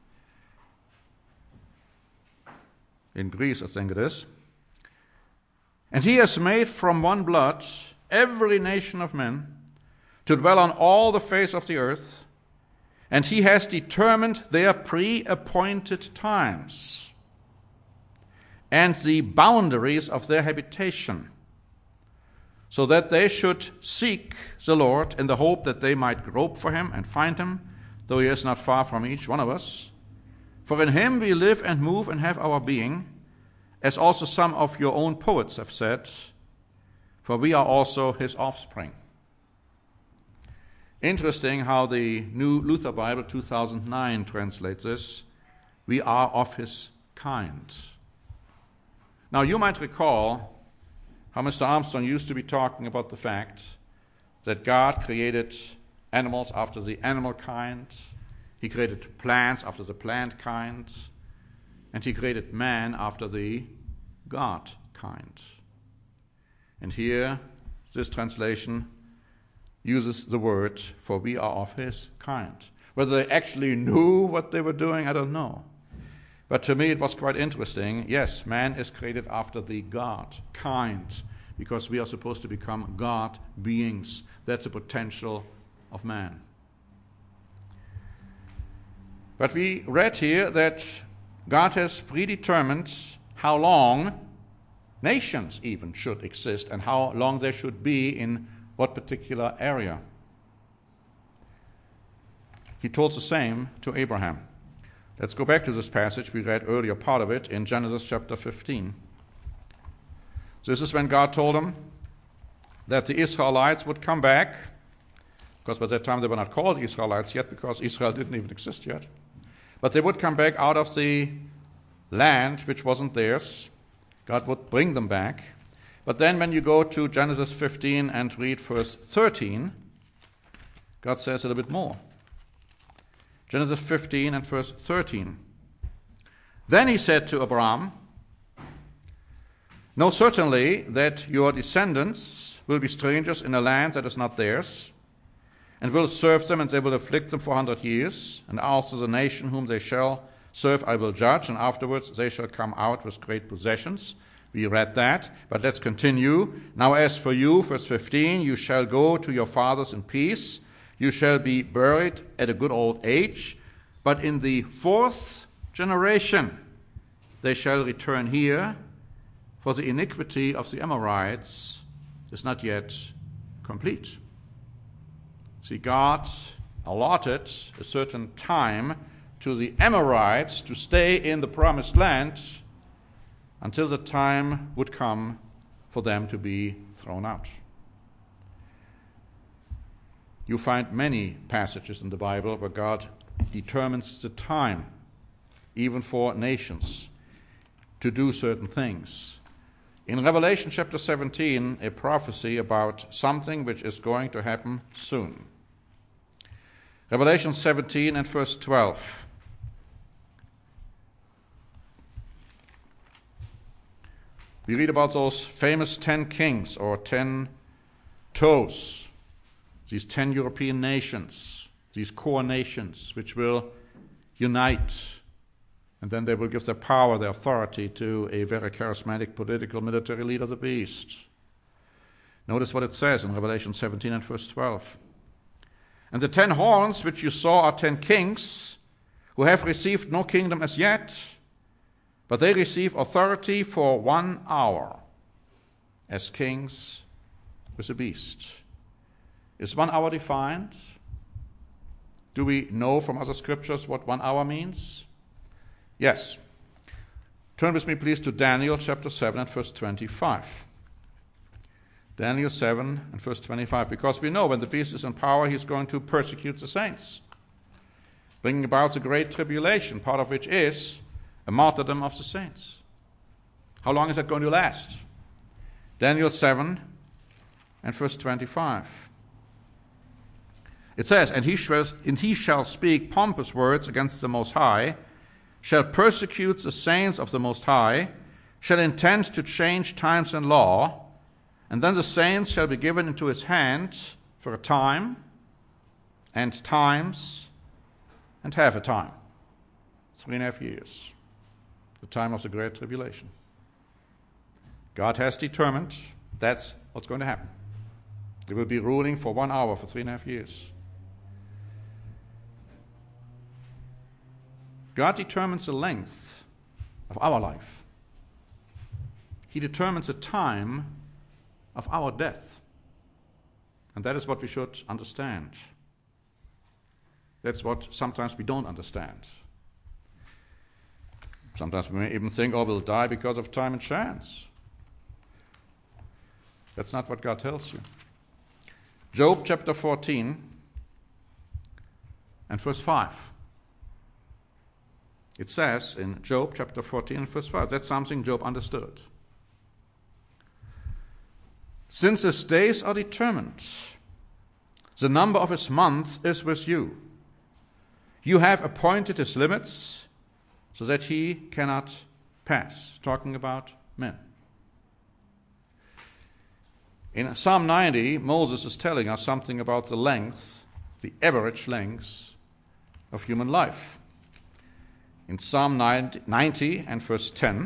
Speaker 1: in Greece, I think it is. And he has made from one blood every nation of men to dwell on all the face of the earth, and he has determined their pre-appointed times and the boundaries of their habitation, so that they should seek the Lord in the hope that they might grope for him and find him, though he is not far from each one of us. For in him we live and move and have our being, as also some of your own poets have said, for we are also his offspring. Interesting how the New Luther Bible 2009 translates this. We are of his kind. Now you might recall how Mr. Armstrong used to be talking about the fact that God created animals after the animal kind, he created plants after the plant kind, and he created man after the God kind. And here, this translation uses the word, for we are of his kind. Whether they actually knew what they were doing, I don't know. But to me it was quite interesting. Yes, man is created after the God kind, because we are supposed to become God beings. That's the potential of man. But we read here that God has predetermined how long nations even should exist and how long they should be in what particular area. He told the same to Abraham. Let's go back to this passage. We read earlier part of it in Genesis chapter 15. This is when God told him that the Israelites would come back, because by that time they were not called Israelites yet, because Israel didn't even exist yet. But they would come back out of the land which wasn't theirs. God would bring them back. But then when you go to Genesis 15 and read verse 13, God says a little bit more. Genesis 15 and verse 13. Then he said to Abraham, know certainly that your descendants will be strangers in a land that is not theirs, and will serve them, and they will afflict them 400 years. And also the nation whom they shall serve I will judge, and afterwards they shall come out with great possessions. We read that, but let's continue. Now as for you, verse 15, you shall go to your fathers in peace. You shall be buried at a good old age. But in the 4th generation they shall return here, for the iniquity of the Amorites is not yet complete. See, God allotted a certain time to the Amorites to stay in the promised land until the time would come for them to be thrown out. You find many passages in the Bible where God determines the time, even for nations, to do certain things. In Revelation chapter 17, a prophecy about something which is going to happen soon. Revelation 17 and verse 12. We read about those famous 10 kings or 10 toes, these 10 European nations, these core nations which will unite, and then they will give their power, their authority to a very charismatic political military leader, the beast. Notice what it says in Revelation 17 and verse 12. And the 10 horns which you saw are 10 kings who have received no kingdom as yet, but they receive authority for 1 hour as kings with the beast. Is 1 hour defined? Do we know from other scriptures what 1 hour means? Yes. Turn with me, please, to Daniel chapter 7 and verse 25. Daniel 7 and verse 25. Because we know when the beast is in power, he's going to persecute the saints, bringing about the great tribulation, part of which is a martyrdom of the saints. How long is that going to last? Daniel 7 and verse 25. It says, and he shall speak pompous words against the Most High, shall persecute the saints of the Most High, shall intend to change times and law, and then the saints shall be given into his hand for a time, and times and half a time. 3.5 years. The time of the Great Tribulation. God has determined that's what's going to happen. He will be ruling for 1 hour for 3.5 years. God determines the length of our life. He determines the time of our death. And that is what we should understand. That's what sometimes we don't understand. Sometimes we may even think, oh, we'll die because of time and chance. That's not what God tells you. Job chapter 14 and verse 5. It says in Job chapter 14 and verse 5, that's something Job understood. Since his days are determined, the number of his months is with you. You have appointed his limits so that he cannot pass. Talking about men. In Psalm 90, Moses is telling us something about the length, the average length of human life. In Psalm 90 and verse 10,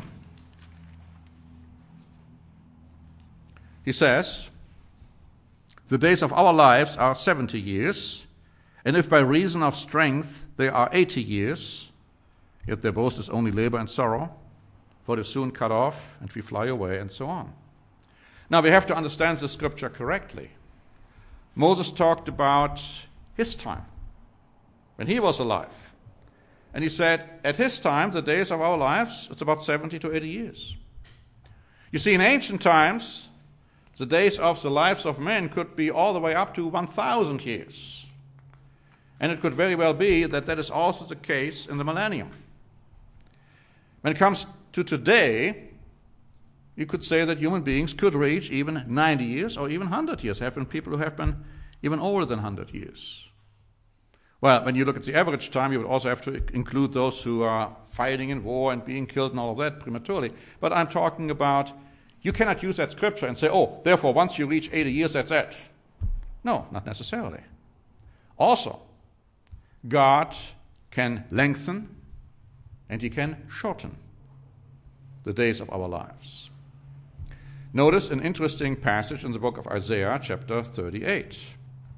Speaker 1: he says, the days of our lives are 70 years, and if by reason of strength they are 80 years, yet their boast is only labor and sorrow, for it is soon cut off, and we fly away, and so on. Now we have to understand the scripture correctly. Moses talked about his time, when he was alive. And he said, at his time, the days of our lives, it's about 70 to 80 years. You see, in ancient times, the days of the lives of men could be all the way up to 1,000 years. And it could very well be that that is also the case in the millennium. When it comes to today, you could say that human beings could reach even 90 years or even 100 years. There have been people who have been even older than 100 years. Well, when you look at the average time, you would also have to include those who are fighting in war and being killed and all of that prematurely. But I'm talking about, you cannot use that scripture and say, oh, therefore, once you reach 80 years, that's it. No, not necessarily. Also, God can lengthen and he can shorten the days of our lives. Notice an interesting passage in the book of Isaiah, chapter 38.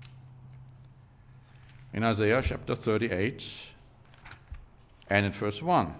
Speaker 1: In Isaiah chapter 38 and in verse 1.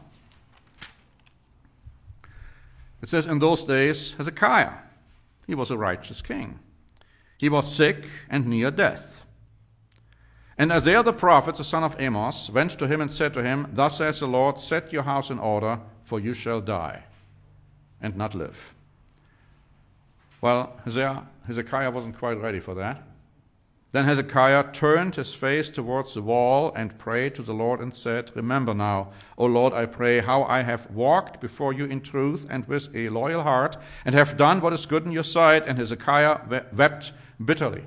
Speaker 1: It says, in those days Hezekiah, he was a righteous king. He was sick and near death. And Isaiah the prophet, the son of Amos, went to him and said to him, thus says the Lord, set your house in order, for you shall die and not live. Well, Hezekiah wasn't quite ready for that. Then Hezekiah turned his face towards the wall and prayed to the Lord and said, remember now, O Lord, I pray, how I have walked before you in truth and with a loyal heart, and have done what is good in your sight. And Hezekiah wept bitterly.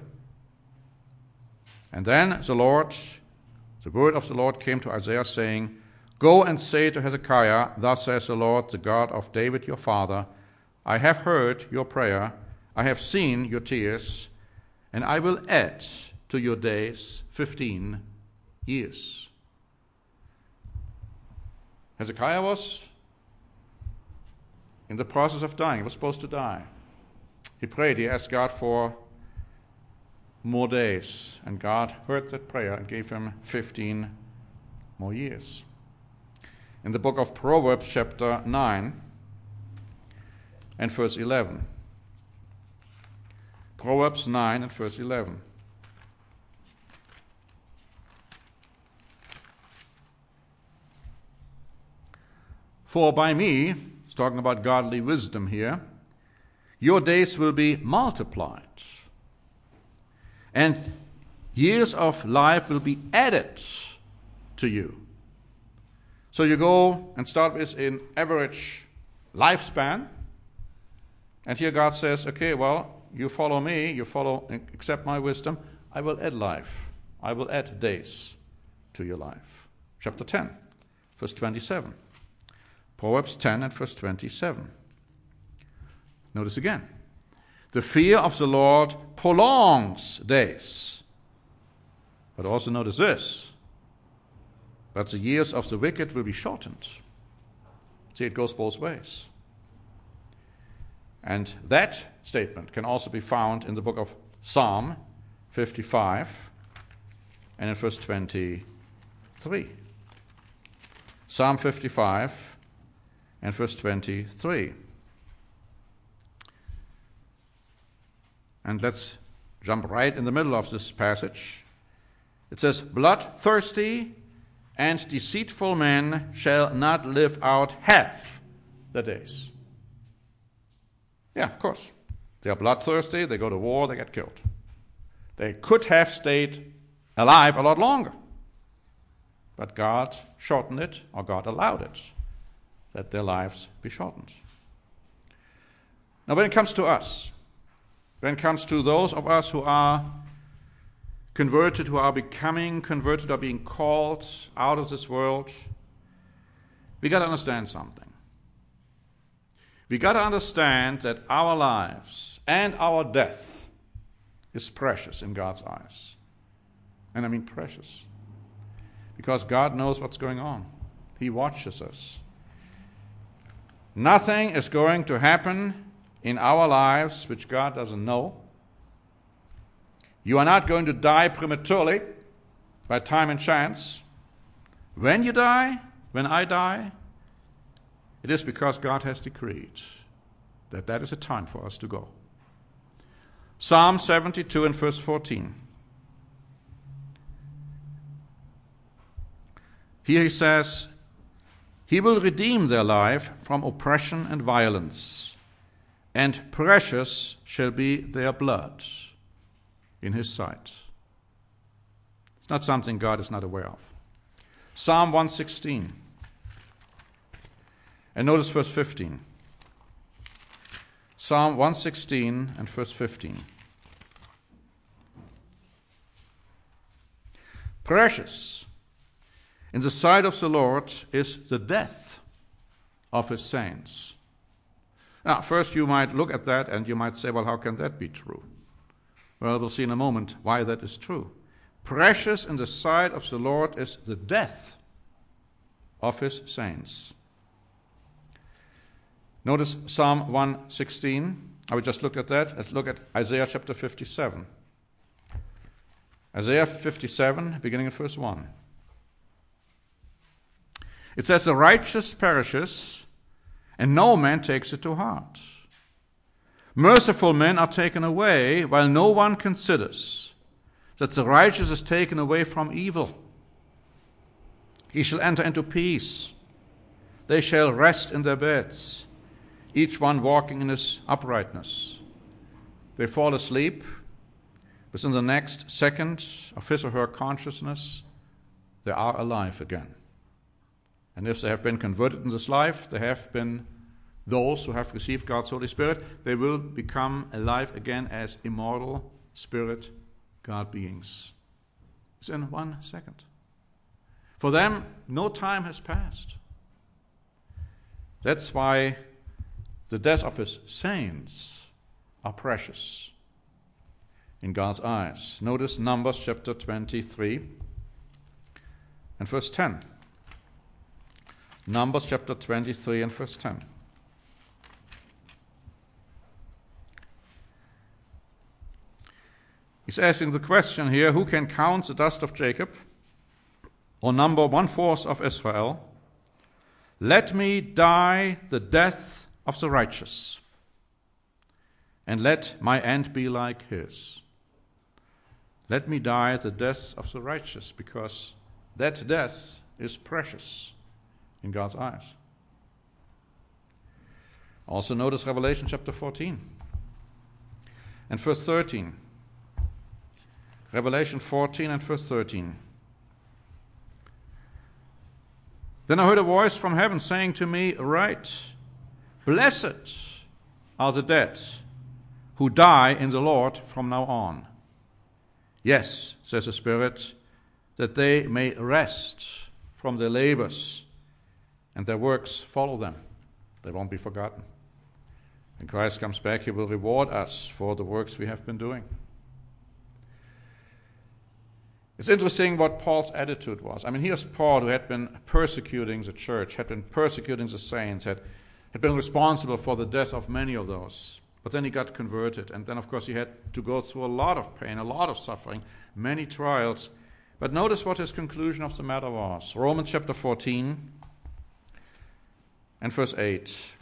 Speaker 1: And then the word of the Lord came to Isaiah, saying, go and say to Hezekiah, thus says the Lord, the God of David your father, I have heard your prayer, I have seen your tears, and I will add to your days 15 years. Hezekiah was in the process of dying. He was supposed to die. He prayed, he asked God for more days, and God heard that prayer and gave him 15 more years. In the book of Proverbs, chapter 9 and verse 11. Proverbs 9 and verse 11. For by me, it's talking about godly wisdom here, your days will be multiplied, and years of life will be added to you. So you go and start with an average lifespan, and here God says, okay, well, you follow me, accept my wisdom, I will add life. I will add days to your life. Chapter 10, verse 27. Proverbs 10 and verse 27. Notice again. The fear of the Lord prolongs days, But also notice this, that the years of the wicked will be shortened. See, it goes both ways. And that statement can also be found in the book of Psalm 55 and in verse 23. Psalm 55 and verse 23. And let's jump right in the middle of this passage. It says, bloodthirsty and deceitful men shall not live out half the days. Yeah, of course. They are bloodthirsty, they go to war, they get killed. They could have stayed alive a lot longer. But God shortened it, or God allowed it, that their lives be shortened. Now when it comes to us, when it comes to those of us who are converted, who are becoming converted, or being called out of this world, we got to understand something. We got to understand that our lives and our death is precious in God's eyes. And I mean precious. Because God knows what's going on. He watches us. Nothing is going to happen in our lives which God doesn't know. You are not going to die prematurely by time and chance. When you die, when I die, it is because God has decreed that that is a time for us to go. Psalm 72 and verse 14. Here he says, He will redeem their life from oppression and violence, and precious shall be their blood in His sight. It's not something God is not aware of. Psalm 116. And notice verse 15. Psalm 116 and verse 15. Precious in the sight of the Lord is the death of His saints. Now, first you might look at that and you might say, well, how can that be true? Well, we'll see in a moment why that is true. Precious in the sight of the Lord is the death of His saints. Notice Psalm 116. I would just look at that. Let's look at Isaiah chapter 57. Isaiah 57, beginning at verse 1. It says, the righteous perishes, and no man takes it to heart. Merciful men are taken away, while no one considers that the righteous is taken away from evil. He shall enter into peace. They shall rest in their beds, each one walking in his uprightness. They fall asleep. Within the next second of his or her consciousness, they are alive again. And if they have been converted in this life, they have been those who have received God's Holy Spirit, they will become alive again as immortal spirit God beings. It's in 1 second. For them, no time has passed. That's why the death of His saints are precious in God's eyes. Notice Numbers chapter 23 and verse 10. Numbers chapter 23 and verse 10. He's asking the question here, who can count the dust of Jacob or number 1/4 of Israel? Let me die the death of the righteous, and let my end be like his. Let me die the death of the righteous, because that death is precious in God's eyes. Also notice Revelation chapter 14 and verse 13. Revelation 14 and verse 13. Then I heard a voice from heaven saying to me, write, blessed are the dead who die in the Lord from now on. Yes, says the Spirit, that they may rest from their labors and their works follow them. They won't be forgotten. When Christ comes back, He will reward us for the works we have been doing. It's interesting what Paul's attitude was. I mean, here's Paul, who had been persecuting the church, had been persecuting the saints, had been responsible for the death of many of those. But then he got converted, and then, of course, he had to go through a lot of pain, a lot of suffering, many trials. But notice what his conclusion of the matter was. Romans chapter 14 and verse 8.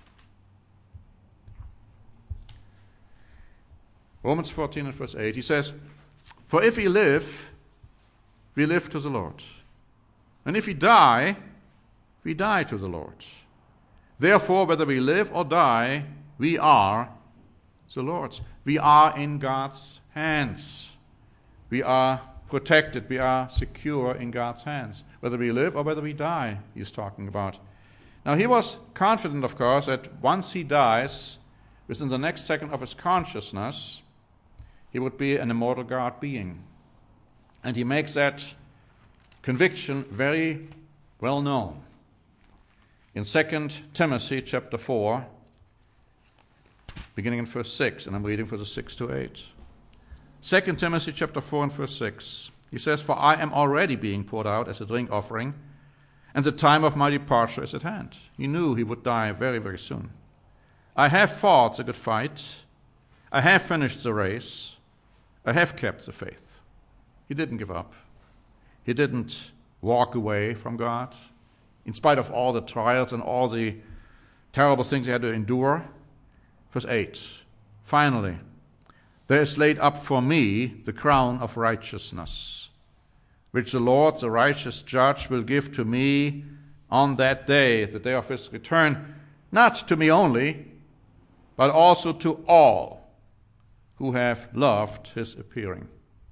Speaker 1: Romans 14 and verse 8. He says, "For if we live to the Lord. And if we die to the Lord. Therefore, whether we live or die, we are the Lord's." We are in God's hands. We are protected. We are secure in God's hands. Whether we live or whether we die, he's talking about. Now, he was confident, of course, that once he dies, within the next second of his consciousness, he would be an immortal God being. And he makes that conviction very well known. In 2 Timothy chapter 4, beginning in verse 6, and I'm reading verses 6 to 8. 2 Timothy chapter 4 and verse 6. He says, "For I am already being poured out as a drink offering, and the time of my departure is at hand." He knew he would die very, very soon. "I have fought the good fight. I have finished the race. I have kept the faith." He didn't give up. He didn't walk away from God, in spite of all the trials and all the terrible things he had to endure. Verse 8, "Finally, there is laid up for me the crown of righteousness, which the Lord, the righteous judge, will give to me on that day, the day of his return, not to me only, but also to all who have loved his appearing."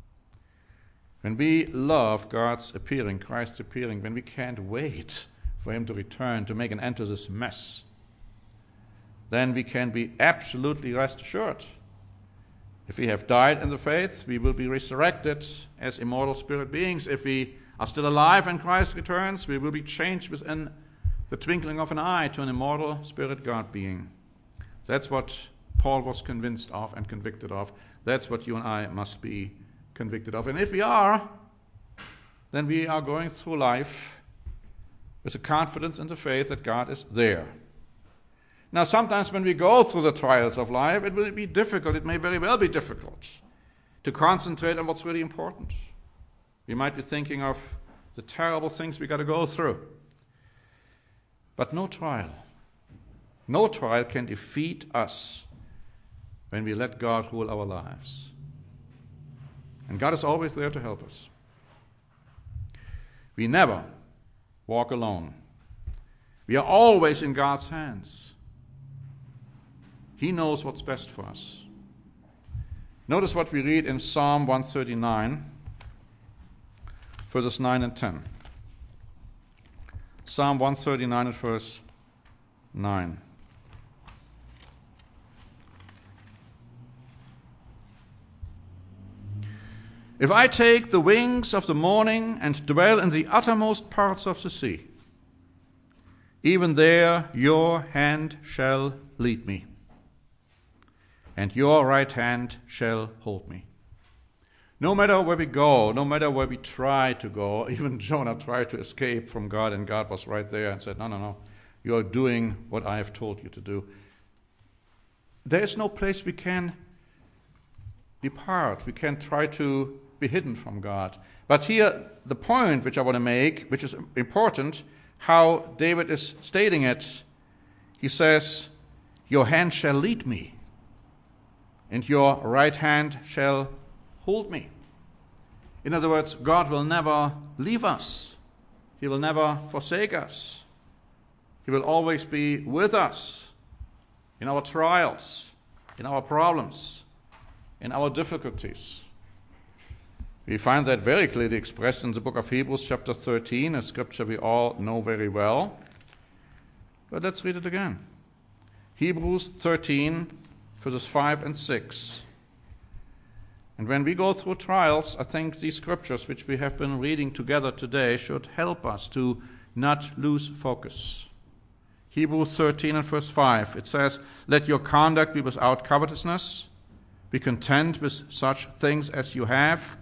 Speaker 1: When we love God's appearing, Christ's appearing, when we can't wait for him to return to make an end to this mess, then we can be absolutely rest assured. If we have died in the faith, we will be resurrected as immortal spirit beings. If we are still alive when Christ returns, we will be changed within the twinkling of an eye to an immortal spirit God being. That's what Paul was convinced of and convicted of. That's what you and I must be convicted of. And if we are, then we are going through life with a confidence in the faith that God is there. Now, sometimes when we go through the trials of life, it will be difficult, it may very well be difficult, to concentrate on what's really important. We might be thinking of the terrible things we got to go through. But no trial can defeat us when we let God rule our lives. And God is always there to help us. We never walk alone. We are always in God's hands. He knows what's best for us. Notice what we read in Psalm 139, verses 9 and 10. Psalm 139 and verse 9. "If I take the wings of the morning and dwell in the uttermost parts of the sea, even there your hand shall lead me, and your right hand shall hold me." No matter where we go, no matter where we try to go, even Jonah tried to escape from God, and God was right there and said, no, you are doing what I have told you to do. There is no place we can depart. We can try to be hidden from God. But here, the point which I want to make, which is important, how David is stating it, he says, "Your hand shall lead me, and your right hand shall hold me." In other words, God will never leave us. He will never forsake us. He will always be with us in our trials, in our problems, in our difficulties. We find that very clearly expressed in the book of Hebrews chapter 13, a scripture we all know very well. But let's read it again. Hebrews 13, verses 5 and 6. And when we go through trials, I think these scriptures which we have been reading together today should help us to not lose focus. Hebrews 13 and verse 5, it says, "Let your conduct be without covetousness. Be content with such things as you have.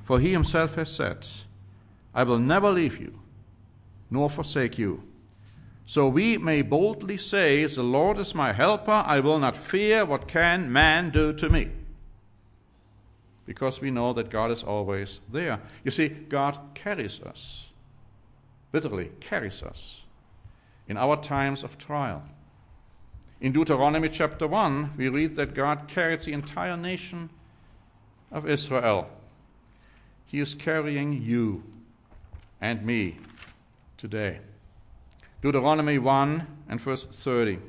Speaker 1: For he himself has said, I will never leave you, nor forsake you. So we may boldly say, the Lord is my helper, I will not fear, what can man do to me? Because we know that God is always there. You see, God carries us, literally carries us, in our times of trial. In Deuteronomy chapter 1, we read that God carried the entire nation of Israel. He is carrying you and me today. Deuteronomy 1 and verse 30.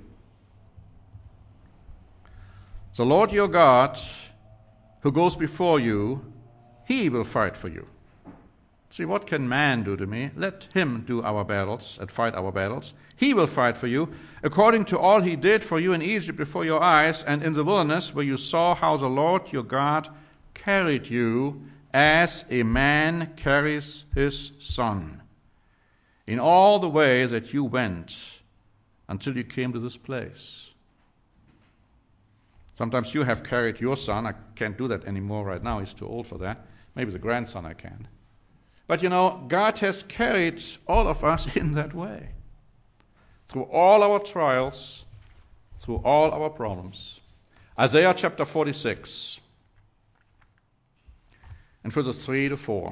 Speaker 1: The Lord your God, who goes before you, he will fight for you. See, what can man do to me? Let him do our battles and fight our battles. He will fight for you, according to all he did for you in Egypt before your eyes and in the wilderness, where you saw how the Lord your God carried you as a man carries his son, in all the way that you went until you came to this place. Sometimes you have carried your son. I can't do that anymore right now. He's too old for that. Maybe the grandson I can. But you know, God has carried all of us in that way. Through all our trials, through all our problems. Isaiah chapter 46. And verses 3 to 4.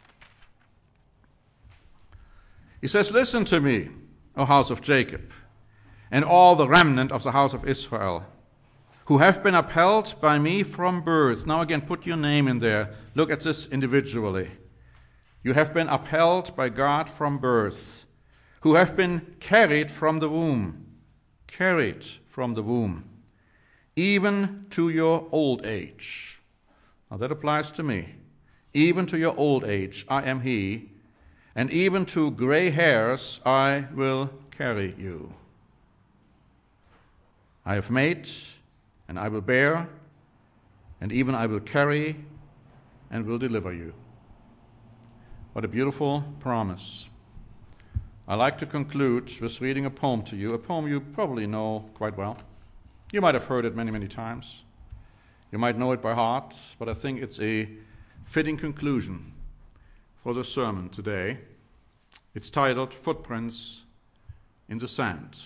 Speaker 1: He says, listen to me, O house of Jacob, and all the remnant of the house of Israel, who have been upheld by me from birth. Now again, put your name in there. Look at this individually. You have been upheld by God from birth, who have been carried from the womb, even to your old age. Now that applies to me. Even to your old age, I am he, and even to gray hairs I will carry you. I have made, and I will bear, and even I will carry, and will deliver you. What a beautiful promise. I like to conclude with reading a poem to you, a poem you probably know quite well. You might have heard it many, many times. You might know it by heart, but I think it's a fitting conclusion for the sermon today. It's titled Footprints in the Sand.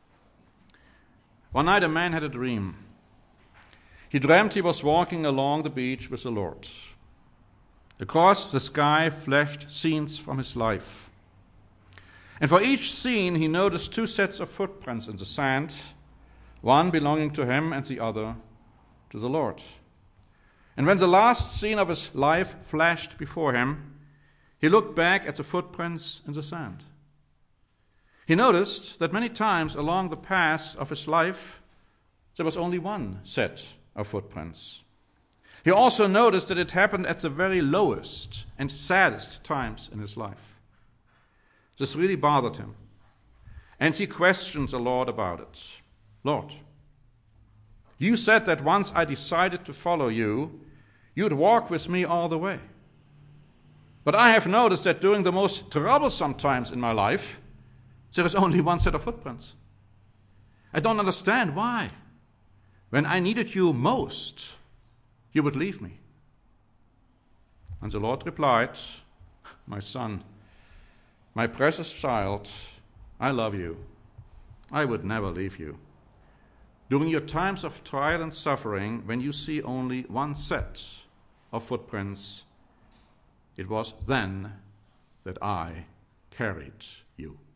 Speaker 1: One night a man had a dream. He dreamt he was walking along the beach with the Lord. Across the sky flashed scenes from his life. And for each scene he noticed two sets of footprints in the sand, one belonging to him and the other to the Lord. And when the last scene of his life flashed before him, he looked back at the footprints in the sand. He noticed that many times along the path of his life, there was only one set of footprints. He also noticed that it happened at the very lowest and saddest times in his life. This really bothered him, and he questioned the Lord about it. Lord, you said that once I decided to follow you, you'd walk with me all the way. But I have noticed that during the most troublesome times in my life, there is only one set of footprints. I don't understand why. When I needed you most, you would leave me. And the Lord replied, my son, my precious child, I love you. I would never leave you. During your times of trial and suffering, when you see only one set of footprints, it was then that I carried you.